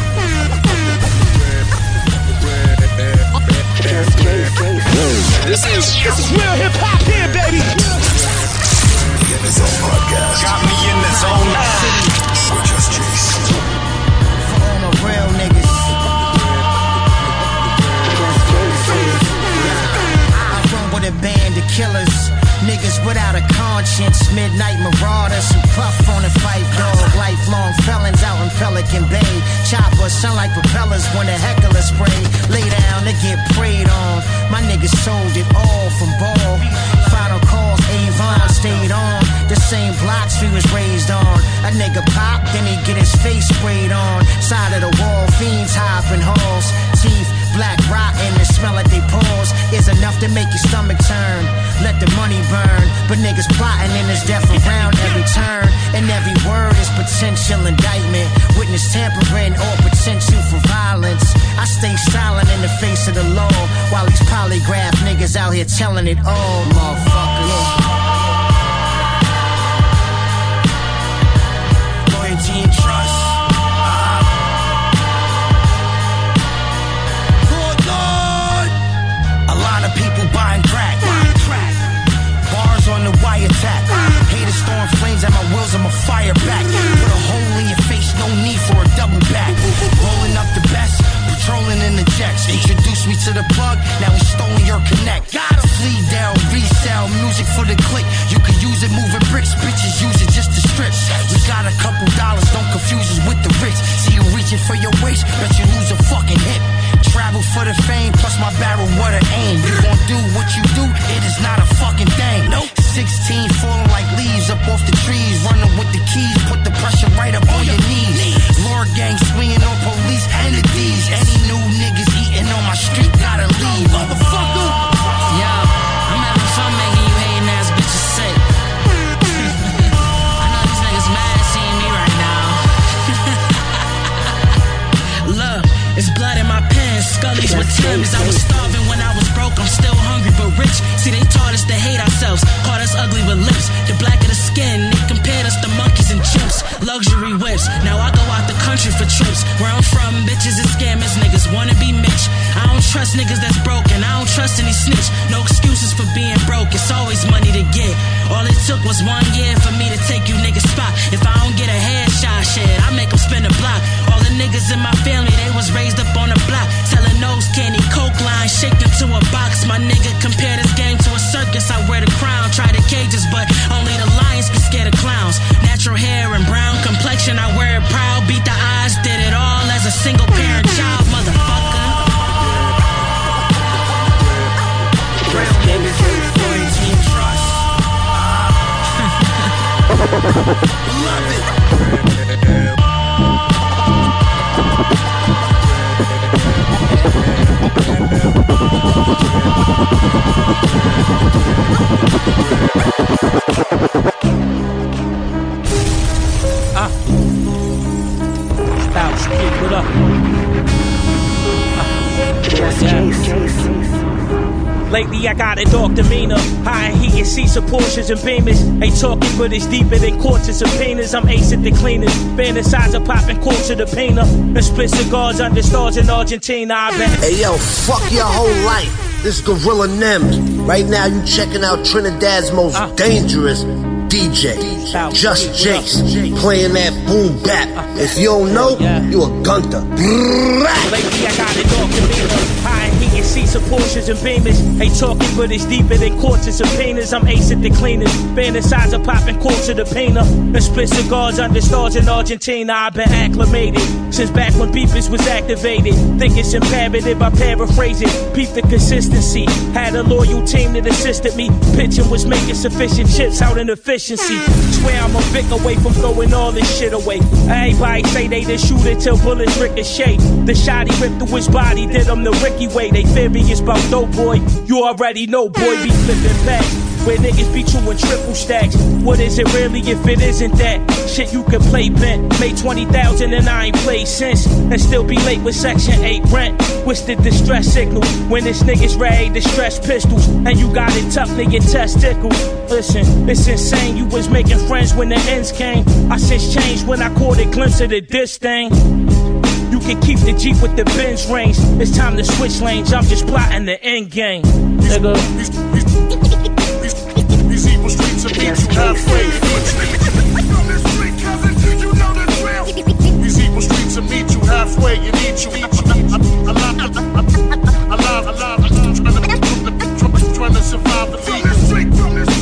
This is real hip hop here, baby. In the Zone podcast. Got me in the zone. So Just Jace. For all my real niggas. I run with a band of killers. Niggas without a conscience, midnight marauders who puff on a fight dog. Lifelong felons out in Pelican Bay. Choppers sound like propellers when a heckler spray. Lay down to get preyed on. My niggas sold it all from ball. Final calls, Avon stayed on. The same blocks we was raised on. A nigga pop, then he get his face sprayed on. Side of the wall, fiends hopping halls. Teeth black rotten, the smell like they paws is enough to make your stomach turn. Let the money burn, but niggas plotting in his death around every turn. And every word is potential indictment. Witness tampering or potential for violence. I stay silent in the face of the law, while these polygraph niggas out here telling it all, motherfuckers. Loyalty and trust. A lot of people buying crack. Bars on the wiretap. Haters throwing flames at my wheels, I'ma fire back. Put a hole in your face, no need for a double back. Rolling up the best, patrolling in the jets. Introduce me to the plug, now we stolen your connect. Flee down, resell, music for the click. You can use it moving bricks, bitches use it just to strip. We got a couple dollars, don't confuse us with the rich. See you reaching for your waist, bet you lose a fucking hip. Travel for the fame, plus my barrel, what an aim. You gon' do what you do, it is not a fucking thing. Nope. 16 falling like leaves up off the trees. Running with the keys, put the pressure right up on your knees. Lord gang swinging on police entities. Any new niggas eating on my street gotta leave. Motherfucker! Yo, I'm having fun making you hating ass bitches sick. I know these niggas mad seeing me right now. Look, it's blood in my pants, Scully's with Timbs. I was starving when I was broke, I'm still hungry but rich. See, they taught us to hate ourselves, called us ugly with lips. The blacker the skin, they compared us to monkeys and chimps. Luxury whips, now I go out the country for trips. Where I'm from, bitches and scammers, niggas wanna be Mitch. I don't trust niggas that's broken, I don't trust any snitch. No excuses for being broke, it's always money to get. All it took was 1 year for me to take you niggas spot. If I don't get a headshot, shit, I make them spin a block. All the niggas in my family, they was raised up on the block. Selling nose candy, coke line, shake them to a box. My nigga compare this game to a circus. I wear the crown, try the cages, but only the lions be scared of clowns. Natural hair and brown complexion, I wear it proud. Beat the odds, did it all as a single parent child, motherfucker. Real niggas, loyalty and trust. Love it. Style Street, what up? Lately I got a dark demeanor, high in heat and seats of Porsches and Beamers. Ain't talking but it's deeper than courts and subpoenas. I'm ace at the cleaners, banning sides of popping quartz to the painter. And split cigars under stars in Argentina, I bet. Hey yo, fuck your whole life. This is Gorilla Nems. Right now you checking out Trinidad's most dangerous DJ, Just Jace, playing that boom bap. If you don't know, you a gunter. Lately I got a dark demeanor, high in heat and seats of Porsches and Beamers. Ain't talking, but it's deeper than courts and subpoenas. I'm ace at the cleaners, fantasize of popping quarts of the painter. And split cigars under stars in Argentina. I've been acclimated since back when beepers was activated. Think it's imperative, I paraphrase it. Peep the consistency. Had a loyal team that assisted me. Pitching was making sufficient chips out in efficiency. Swear I'm a Vic away from throwing all this shit away. Everybody say they the shooter till bullets ricochet. The shot he ripped through his body, did him the Ricky way. They furious about dope boy. You already know, boy, be flipping back. Where niggas beat you in triple stacks. What is it really if it isn't that? Shit you can play bent. Made 20,000 and I ain't played since. And still be late with Section 8 rent. What's the distress signal? When this niggas raid distress pistols. And you got it tough, nigga, testicles. Listen, it's insane. You was making friends when the ends came. I since changed when I caught a glimpse of the diss thing. You can keep the Jeep with the Benz range. It's time to switch lanes. I'm just plotting the end game. Nigga. These evil streets will meet you halfway. From this street, cousin, you know the drill. These evil streets will meet you halfway and eat you. Trying to survive the legal. From this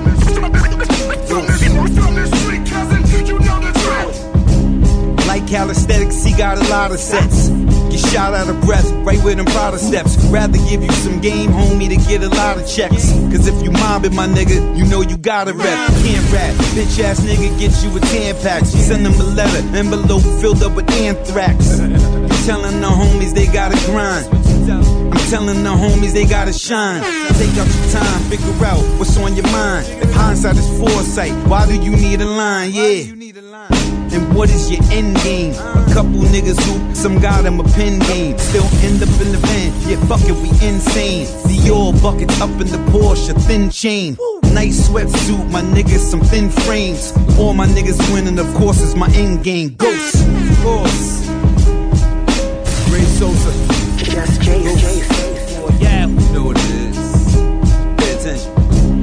street, cousin, you know the drill. Like calisthenics, he got a lot of sets. Get shot out of breath, right with them Prada steps. Rather give you some game, homie, to get a lot of checks. Cause if you mobbing my nigga, you know you gotta rep. Can't rap, bitch ass nigga get you a 10 pack. Send them a letter, envelope filled up with anthrax. I'm telling the homies they gotta grind. I'm telling the homies they gotta shine. Take out your time, figure out what's on your mind. If hindsight is foresight, why do you need a line? Yeah. And what is your end game? A couple niggas who some got them a pen game. Still end up in the van. Yeah, fuck it, we insane. Dior buckets up in the Porsche, thin chain. Nice sweatsuit, my niggas some thin frames. All my niggas winning, of course, is my end game. Ghost, of course. Ray Sosa. Just Jace. Oh, yeah, you know what it is. Pay attention.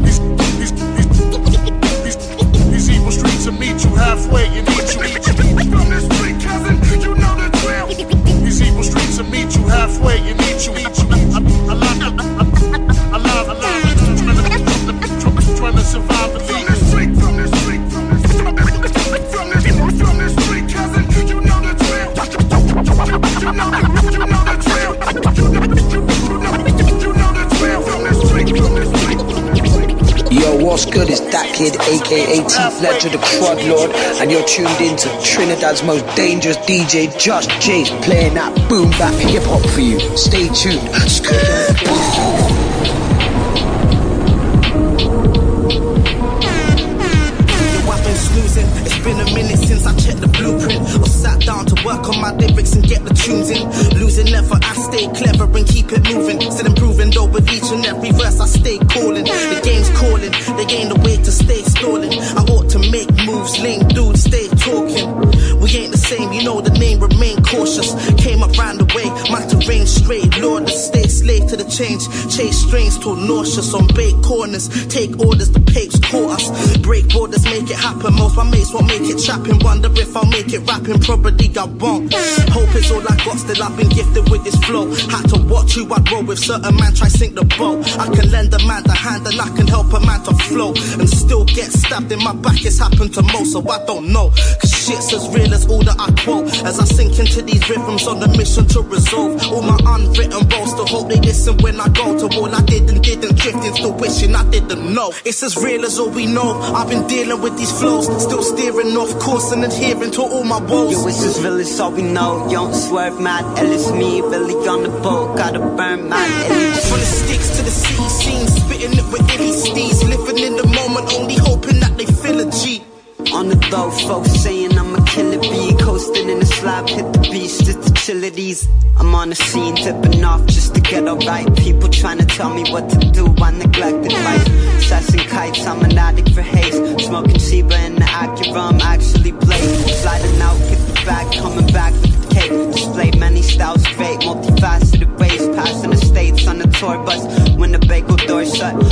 These evil streets will meet you halfway and eat you. From this street, cousin, you know the drill. These evil streets will meet you halfway and eat you. Trying to survive the legal. From this street, cousin, you know the drill. You know the drill. You know the drill. From this street. Yo, what's good? It's that kid, aka Teeth Ledger, the Crud Lord, and you're tuned in to Trinidad's most dangerous DJ, Just Jace, playing that boom bap hip hop for you. Stay tuned. It's been a minute since I checked the blueprint or sat down to work on my lyrics and get the tunes in. Losing never, I stay clever and keep it moving. Still improving though with each and every verse I stay calling. The game's calling, they ain't the way to stay stalling. I ought to make moves, lame dudes stay talking. We ain't the same, you know the name, remain cautious. Came up round the way, my terrain straight. Lord, the stay slave to the change. Chase strains till nauseous on bait corners. Take orders, the papes caught us. Break borders, make it happen. Most my mates won't make it trapping. Wonder if I'll make it rapping, probably I won't. Hope is all I got, still I've been gifted with this flow. Had to watch who I'd roll with, certain man try sink the boat. I can lend a man the hand and I can help a man to flow. And still get stabbed in my back, it's happened to most, so I don't know. Cause shit's as real as all that I quote. As I sink into these rhythms on a mission to resolve all my unwritten roles, to hope they listen when I go to all I did and didn't, drifting, still wishing I didn't know. It's as real as all we know. I've been dealing with these flows, still steering off course and adhering to all my woes. Yo, it's as real as all we know. You don't swerve, mad Ellis, me really on the boat, gotta burn mad Ellis. From the sticks to the sea scene, spitting it with illy steez, living in the moment, only hoping that they feel a G. On the go, folks saying I'm a killer bee, coasting in the slab, hit the beach, just the chillities. I'm on the scene, tipping off just to get alright. People trying to tell me what to do, I neglect advice. Sassing kites, I'm an addict for haze. Smoking Sheba in the Acura, I'm actually blaze. Sliding out, get the bag, coming back with the cake. Display many styles, great, multifaceted ways. Passing the states on the tour bus, when the bagel door shut. Homie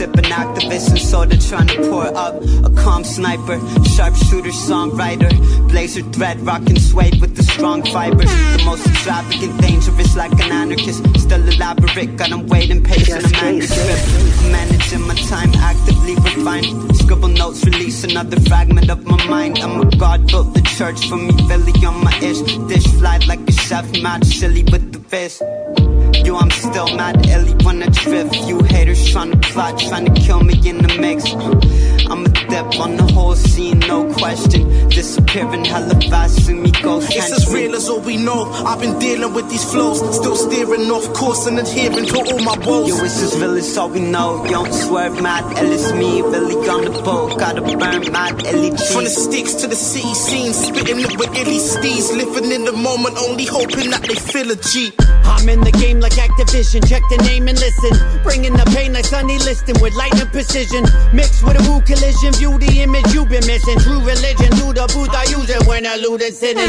sipping activist and sorta trying to pour up. A calm sniper, sharpshooter, songwriter, blazer thread, rockin' suede with the strong fibers. The most extravagant, dangerous like an anarchist. Still elaborate, got them waiting, pacing a manuscript. I'm managing my time, actively refined. Scribble notes, release another fragment of my mind. I'm a god, built the church for me, Philly on my ish. Dish fly like a chef, mad silly with the fist. Yo, I'm still mad illy when I drift. You haters tryna plot, tryna kill me in the mix. I'm a dip on the whole scene, no question. Disappearing hella fast, see me ghost. It's as real as all we know. I've been dealing with these flows, still steering off course and adhering to all my woes. Yo, it's as real as all we know. Yo, don't swerve, mad ill is me, really on the boat. Gotta burn mad illy G's. From the sticks to the city scene, spitting it with illy steez. Living in the moment, only hoping that they feel a G. I'm in the game like Activision, check the name and listen. Bringing the pain like Sonny Liston with lightning precision. Mixed with a woo collision, view the image you've been missing. True religion, through the booth I use it when I loot and sinning.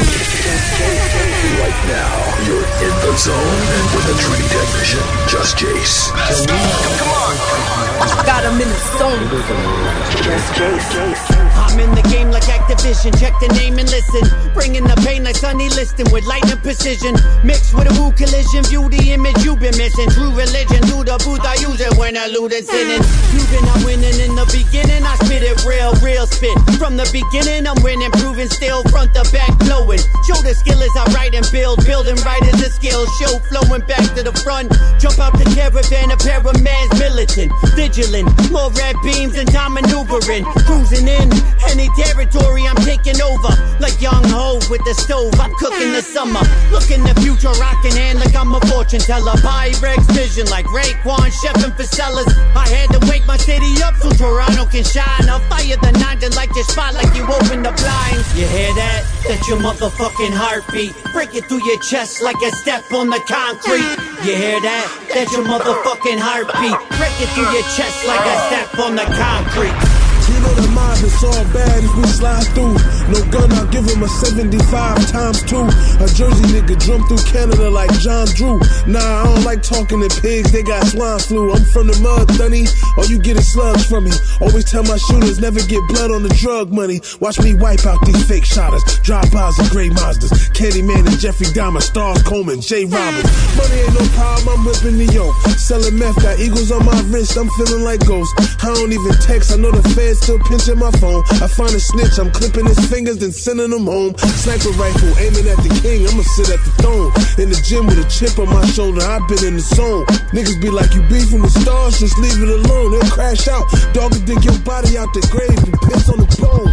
Right now, you're in the zone with the Trini technician, Just Jace. Let's go, come on. Got him in the zone. Just Jace. I'm in the game like Activision, check the name and listen. Bringing the pain like Sonny Liston with lightning precision. Mixed with a woo collision, view the image you've been missing. True religion, through the booth I use it when I loot and sinning. You've been I'm winning in the beginning, I spit it real spit. From the beginning I'm winning, proving still front to back blowing. Show the skill as I write and build, building right is a skill. Show flowing back to the front, jump out the caravan, a pair of mans militant, vigilant, more red beams and time maneuvering. Cruising in any territory I'm taking over, like young ho with the stove, I'm cooking the summer. Look in the future, rocking hand like I'm a fortune teller. Pyrex vision like Raekwon, chefing for sellers. I had to wake my city up so Toronto can shine. I'll fire the 9 like your spot like you open the blinds. You hear that? That's your motherfucking heartbeat. Break it through your chest like a step on the concrete. You hear that? That's your motherfucking heartbeat. Break it through your chest like a step on the concrete. You know the mob is all bad if we slide through. No gun, I'll give him a 75 times 2. A Jersey nigga jumped through Canada like John Drew. Nah, I don't like talking to pigs, they got swine flu. I'm from the mud, Dunny, all you get is slugs from me. Always tell my shooters never get blood on the drug money. Watch me wipe out these fake shotters. Drive-bys and gray Mazdas. Candyman and Jeffrey Dahmer, Stars Coleman, Jay Roberts. Money ain't no problem, I'm whipping the yoke. Selling meth, got eagles on my wrist, I'm feeling like ghosts. I don't even text, I know the feds still pinching my phone. I find a snitch, I'm clipping his fingers then sending him home. Sniper rifle aiming at the king, I'ma sit at the throne. In the gym with a chip on my shoulder, I've been in the zone. Niggas be like, you beefing with stars, just leave it alone. They'll crash out, dog will dig your body out the grave and piss on the bone.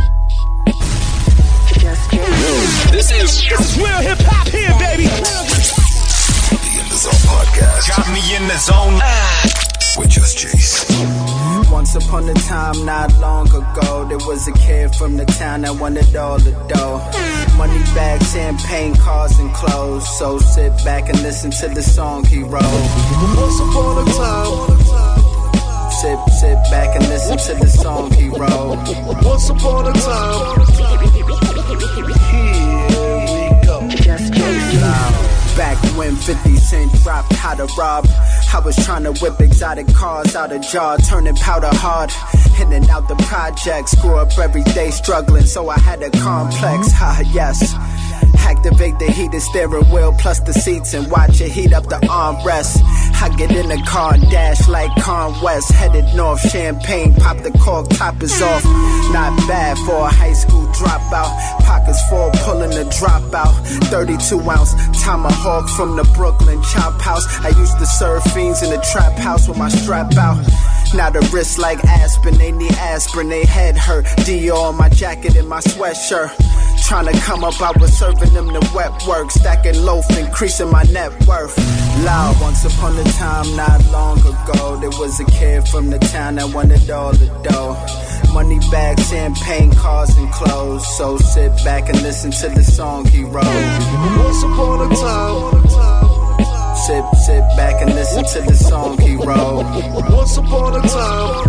This is real hip hop here, baby. The In the Zone podcast. Got me in the zone. With Just Jace. Once upon a time, not long ago, there was a kid from the town that wanted all the dough. Money bags, champagne, cars, and clothes. So sit back and listen to the song he wrote. Once upon a time. Sit back and listen to the song he wrote. Once upon a time. Here we go. Just back when 50 Cent dropped How to Rob, I was trying to whip exotic cars out of jar, turning powder hard, in and out the projects. Grew up every day struggling, so I had a complex. Yes. Activate the heated steering wheel plus the seats and watch it heat up the armrest. I get in the car and dash like Con West, headed north, Champagne, pop the cork, top is off. Not bad for a high school dropout. Pockets full, pulling the dropout. 32 ounce tomahawk from the Brooklyn chop house. I used to serve fiends in the trap house with my strap out. Now the wrist like Aspen, they need aspirin, they head hurt. Dior on my jacket and my sweatshirt. Trying to come up, I was serving them the wet work. Stacking loaf, increasing my net worth. Loud, once upon a time, not long ago, there was a kid from the town that wanted all the dough. Money bags, champagne, cars, and clothes. So sit back and listen to the song he wrote. Once upon a time. Sit back and listen to the song he wrote. Once upon a time.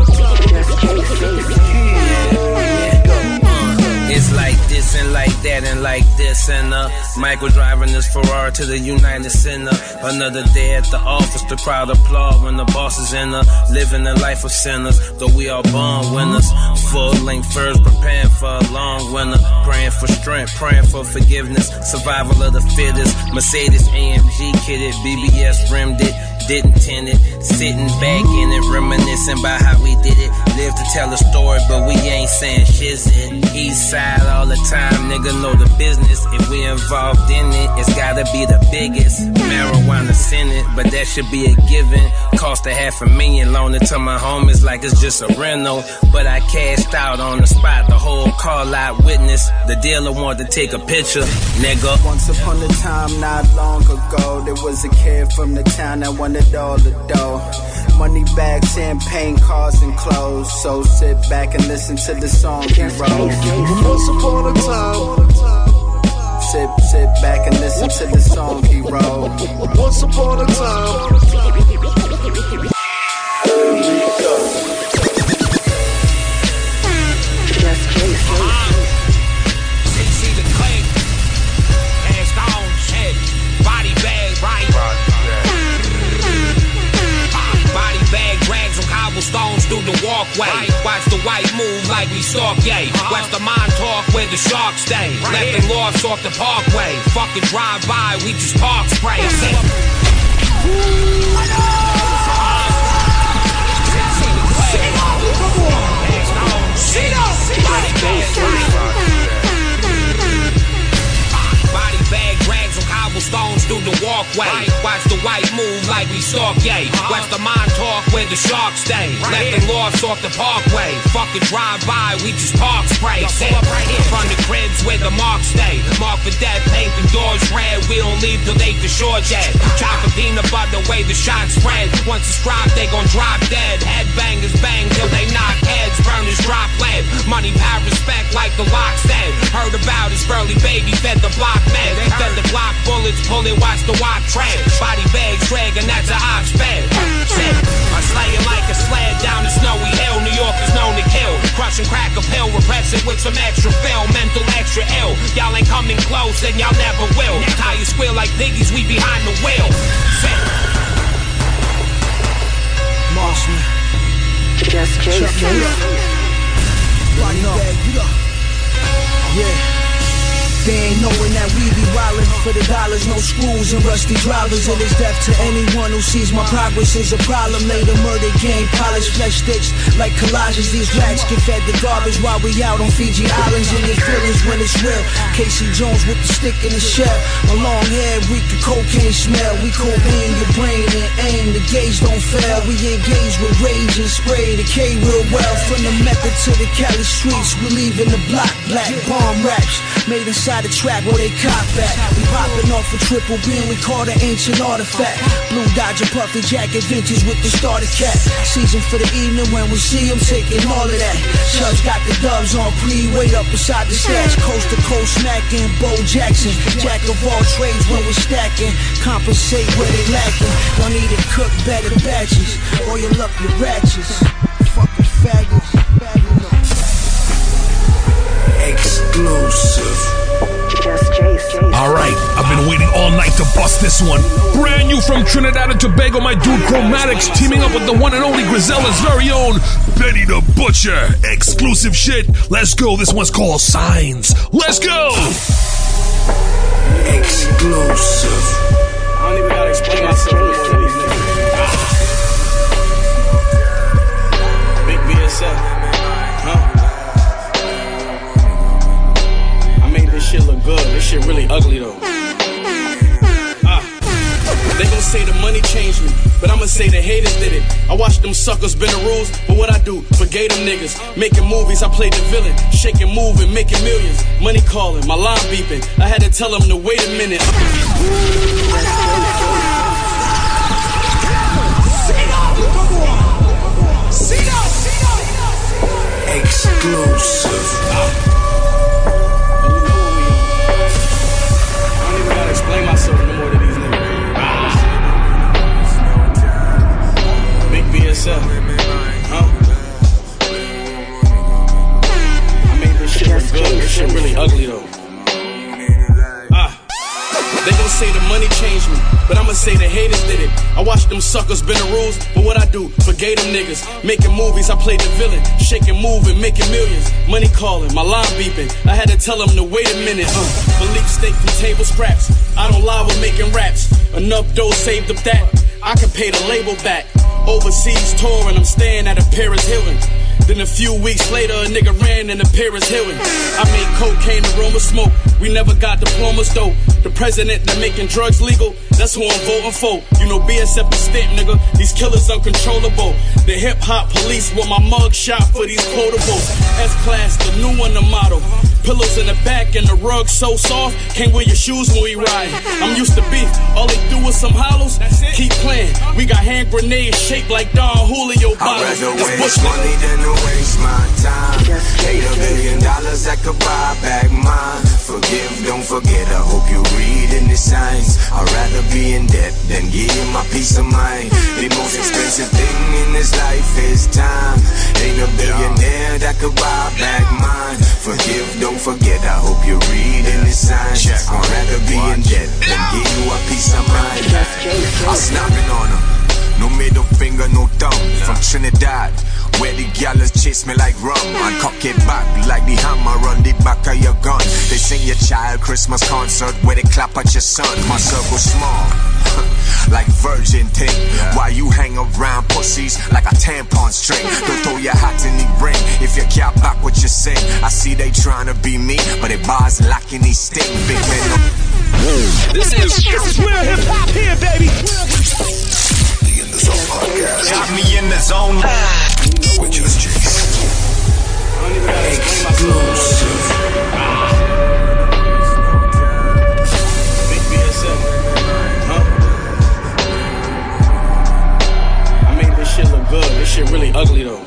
It's like this and like that and like this and Michael driving his Ferrari to the United Center. Another day at the office, the crowd applaud when the boss is in living the life of sinners, though we all born winners. Full-length first, preparing for a long winter. Praying for strength, praying for forgiveness. Survival of the fittest. Mercedes AMG kitted, BBS rimmed it. Didn't tend it, sitting back in it, reminiscing about how we did it. Live to tell a story, but we ain't saying shit. East side all the time, nigga know the business. If we involved in it, it's gotta be the biggest. Marijuana Senate, but that should be a given. Cost $500,000, loan it to my homies like it's just a rental. But I cashed out on the spot, the whole call out witness. The dealer wanted to take a picture, nigga. Once upon a time, not long ago, there was a kid from the town that wanted all the dough. Money bags, champagne, cars, and clothes. So sit back and listen to the song he wrote. Once upon a time. Sit back and listen to the song he wrote. Once upon a time. Stones through the walkway. Watch the white move like we stalk, yay. West the Montauk where the sharks stay. Left and lost off the parkway. Fucking drive by, we just park spray. Body bag drags on cobblestones through the walkway. Watch the white move like we stalk, yay. West the Montauk where the sharks stay. Left and lost off the parkway. Fucking drive by, we just park spray. From the cribs where the marks stay. Mark for death, paint the doors red. We don't leave till they for sure jet. Chopper peanut butter, way the shots spread. Once it's dropped, they gon' drop dead. Headbangers bang till they knock heads. Burners drop lead. Money, power, respect like the lock said. Heard about his burly baby, fed the block med. Fed the block bullets, pull it, watch the walk tread. Body bags drag, and that's a ox bed. I slay it like a sled down the snowy hill. New York is known to kill. Crush and crack a pill, repress it with some extra film. Mental extra ill. Y'all ain't coming close, and y'all never will. Tie you squeal like piggies, we behind the wheel. Marshman. Just Jason. Yeah. They ain't knowing that we be wildin' for the dollars, no screws and rusty drivers. It is death to anyone who sees my progress is a problem. Later murder game, polished flesh stitched like collages. These rats get fed the garbage while we out on Fiji Islands. In your feelings when it's real. Casey Jones with the stick in the shell. A long hair, reek the cocaine smell. We cocaine your brain and aim. The gauge don't fail. We engage with rage and spray the K real well. From the method to the Cali streets, we leaving the block black. Bomb raps made inside the track where they cop at. We popping off a triple beam, we call the ancient artifact. Blue Dodger puffy jacket, vintage with the starter cap. Season for the evening when we see them taking all of that. Chubbs got the dubs on pre, way up beside the stash. Coast to coast smacking, Bo Jackson. Jack of all trades when we stacking. Compensate where they lacking. Y'all need to cook better batches. Oil up your ratchets. Fucking faggots. Exclusive. Alright, I've been waiting all night to bust this one. Brand new from Trinidad and Tobago, my dude Chromatics, teaming up with the one and only Griselda's very own Benny the Butcher. Exclusive shit. Let's go. This one's called Signs. Let's go. Exclusive. I don't even gotta explain myself anymore to these niggas. Big BSF. Shit look good, this shit really ugly though. They gon' say the money changed me, but I'ma say the haters did it. I watched them suckers bend the rules, but what I do, forgave them niggas. Making movies, I played the villain, shaking, moving, making millions. Money calling, my line beeping. I had to tell them to wait a minute. Exclusive. Explain myself no more to these niggas. Big BSF. I made this shit look good. This shit really ugly though. They gon' say the money changed me, but I'ma I'ma say the haters did it. I watched them suckers bend the rules, but what I do, forgave them niggas. Making movies, I played the villain. Shaking, moving, making millions. Money calling, my line beeping. I had to tell them to wait a minute. Philippe steak from table scraps. I don't lie with making raps. Enough dough saved up that I can pay the label back. Overseas tour and I'm staying at a Paris Hilton. Then a few weeks later, a nigga ran in the Paris Hilton. I made cocaine, aroma smoke. We never got diplomas though. The president that making drugs legal, that's who I'm voting for. You know BSF is stamp, nigga. These killers uncontrollable. The hip hop police want my mug shot for these quotables. S-Class, the new one, the model. Pillows in the back and the rug so soft, can't wear your shoes when we ride. I'm used to beef, all they do is some hollows. Keep playing, we got hand grenades shaped like Don Julio bottles. I'd rather waste money than to waste my time. $8 billion that could buy back mine. Forgive, don't forget, I hope you read in the signs. I'd rather be in debt than give you my peace of mind. The most expensive thing in this life is time. Ain't a billionaire that could buy back mine. Forgive, don't forget, I hope you read in the signs. I'd rather be in debt than give you a peace of mind. I'm snapping on them. No middle finger, no thumb. From Trinidad, where the gallers chase me like rum. I cock it back like the hammer on the back of your gun. They sing your child Christmas concert where they clap at your son. My circle small, like virgin tape. Why you hang around pussies like a tampon string? Don't throw your hat in the ring if you can't back what you sing. I see they trying to be me, but they bars lacking these sting. Big man, no. This is real hip hop here, baby. Got me in the zone. With Just Jace. Exclusive. Big BSF. Huh? I made this shit look good. This shit really ugly though.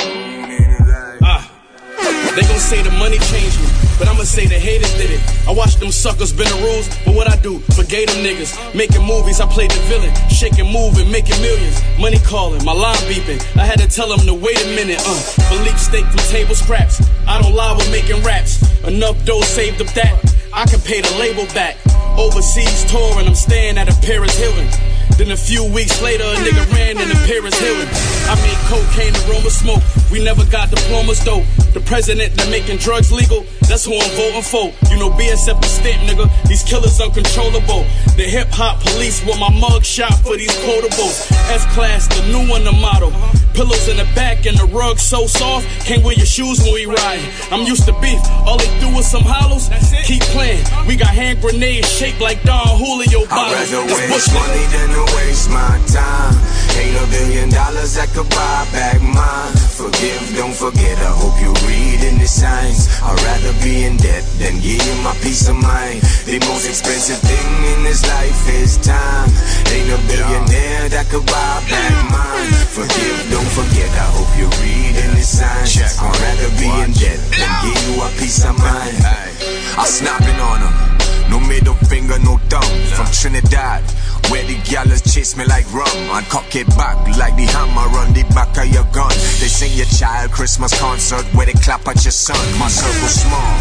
They gon' say the money changed me, but I'ma say the haters did it. I watched them suckers bend the rules, but what I do, forgave them niggas. Making movies, I played the villain. Shaking, moving, making millions. Money calling, my line beeping. I had to tell them to wait a minute. Philippe steak from table scraps. I don't lie with making raps. Enough dough saved up that I can pay the label back. Overseas tour and I'm staying at a Paris Hilton. Then a few weeks later, a nigga ran in the Paris Hilton. I made cocaine, aroma smoke. We never got diplomas though. The president that making drugs legal, that's who I'm voting for. You know BSF is stamp, nigga. These killers uncontrollable. The hip hop police want my mug shot for these quotables. S-Class, the new one, the model. Pillows in the back and the rug so soft, can't wear your shoes when we ride. I'm used to beef, all they do is some hollows. Keep playing, we got hand grenades shaped like Don Julio bottles. I'd rather waste money than to waste my time. $8 billion that could buy back mine. Forgive, don't forget, I hope you read in the signs. I'd rather be in debt than give you my peace of mind. The most expensive thing in this life is time. Ain't a billionaire that could buy back mine. Forgive, don't forget, I hope you read in the signs. I'd rather be in debt than give you a peace of mind. I'm snapping on them. No middle finger, no thumb. From Trinidad, where the gallers chase me like rum. I cock it back like the hammer on the back of your gun. They sing your child Christmas concert where they clap at your son. My circle small,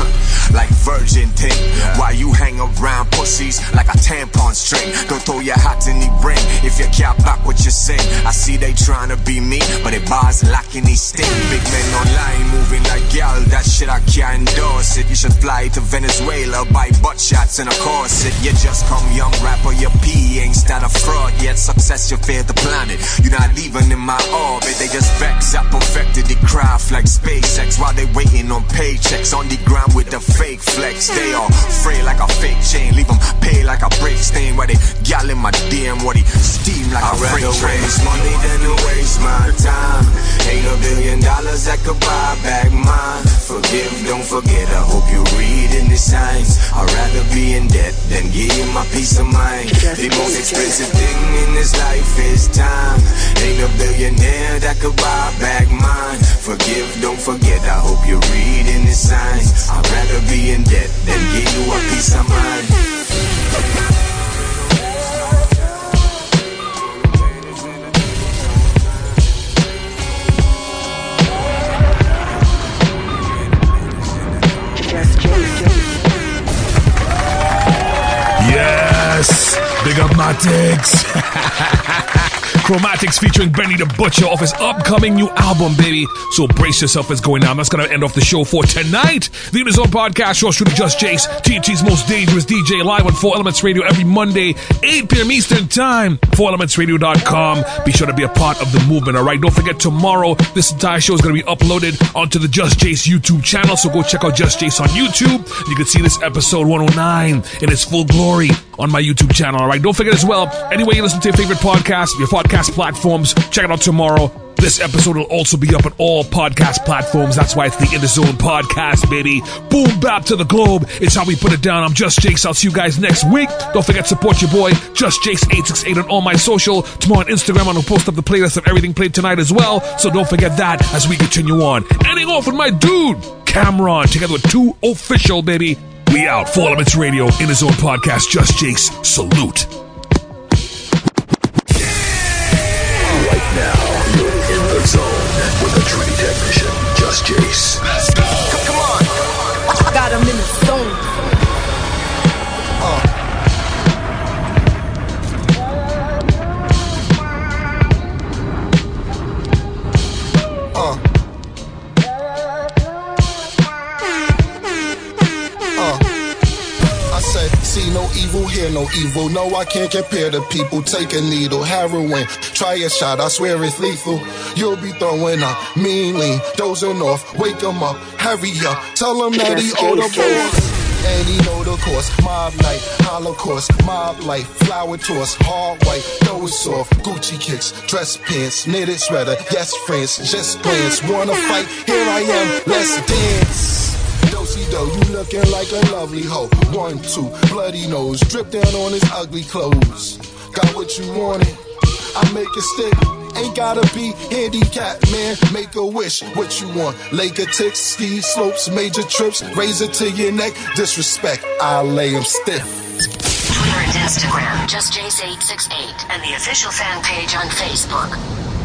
like virgin tape. Why you hang around pussies like a tampon string? Don't throw your hat in the ring if you can't back what you sing. I see they trying to be me, but they bars lacking these sting. Big men online moving like gal, that shit I can't endorse it. You should fly to Venezuela, buy butt shots and a corset. You just come young rapper, your P ain't stand a fraud yet. Success, you fear the planet. You're not even in my orbit. They just vex, I perfected the craft like SpaceX while they waiting on paychecks on the ground with the fake flex. They all frail like a fake chain, leave them pay like a break stain. While they gal in my DM, what he steam like a freight train. Waste money than to waste my time. $8 billion that could buy back mine. Forgive, don't forget, I hope you read in the signs. I'd rather be in debt than give you my peace of mind. The most expensive thing in this life is time. Ain't a billionaire that could buy back mine. Forgive, don't forget, I hope you read in the signs. I'd rather be in debt than give you a peace of mind. Yes, Big up Matix. Chromatics featuring Benny the Butcher off his upcoming new album, baby. So brace yourself, it's going down. That's going to end off the show for tonight. The In His Own podcast, yours truly, Just Jace, TNT's most dangerous DJ, live on 4 Elements Radio every Monday, 8 p.m. Eastern Time, 4elementsradio.com. Be sure to be a part of the movement, all right? Don't forget, tomorrow, this entire show is going to be uploaded onto the Just Jace YouTube channel, so go check out Just Jace on YouTube. You can see this episode 109 in its full glory on my YouTube channel, all right? Don't forget as well, anyway you listen to your favorite podcast, your podcast platforms, check it out tomorrow. This episode will also be up on all podcast platforms. That's why it's the In The Zone podcast, baby. Boom bap to the globe. It's how we put it down. I'm Just Jace. I'll see you guys next week. Don't forget, support your boy, Just Jace868 on all my social. Tomorrow on Instagram, I'm going to post up the playlist of everything played tonight as well. So don't forget that as we continue on. Ending off with my dude, Cameron, together with 2 Official, baby. We out. 4 Elements Radio, In His Own podcast, Just Jace. Salute. Right now, you're in the zone with the Trini Technician, Just Jace. Let's go. Come on. I got him in the zone. See no evil, hear no evil. No, I can't compare to people. Take a needle, heroin, try a shot, I swear it's lethal. You'll be throwing up, meanly, dozing off, wake him up, hurry up, tell him that he owe the boss. And he know the course, mob night, Holocaust, mob life, flower toss, hard white, throw it soft, Gucci kicks, dress pants, knitted sweater, yes friends, just glance, wanna fight, here I am, let's dance. Do, you looking like a lovely hoe. 1, 2, bloody nose, drip down on his ugly clothes. Got what you wanted, I make it stick. Ain't gotta be handicapped, man. Make a wish, what you want? Lake of ticks, ski slopes, major trips, razor to your neck. Disrespect, I'll lay him stiff. Twitter and Instagram, Just Jace868, and the official fan page on Facebook.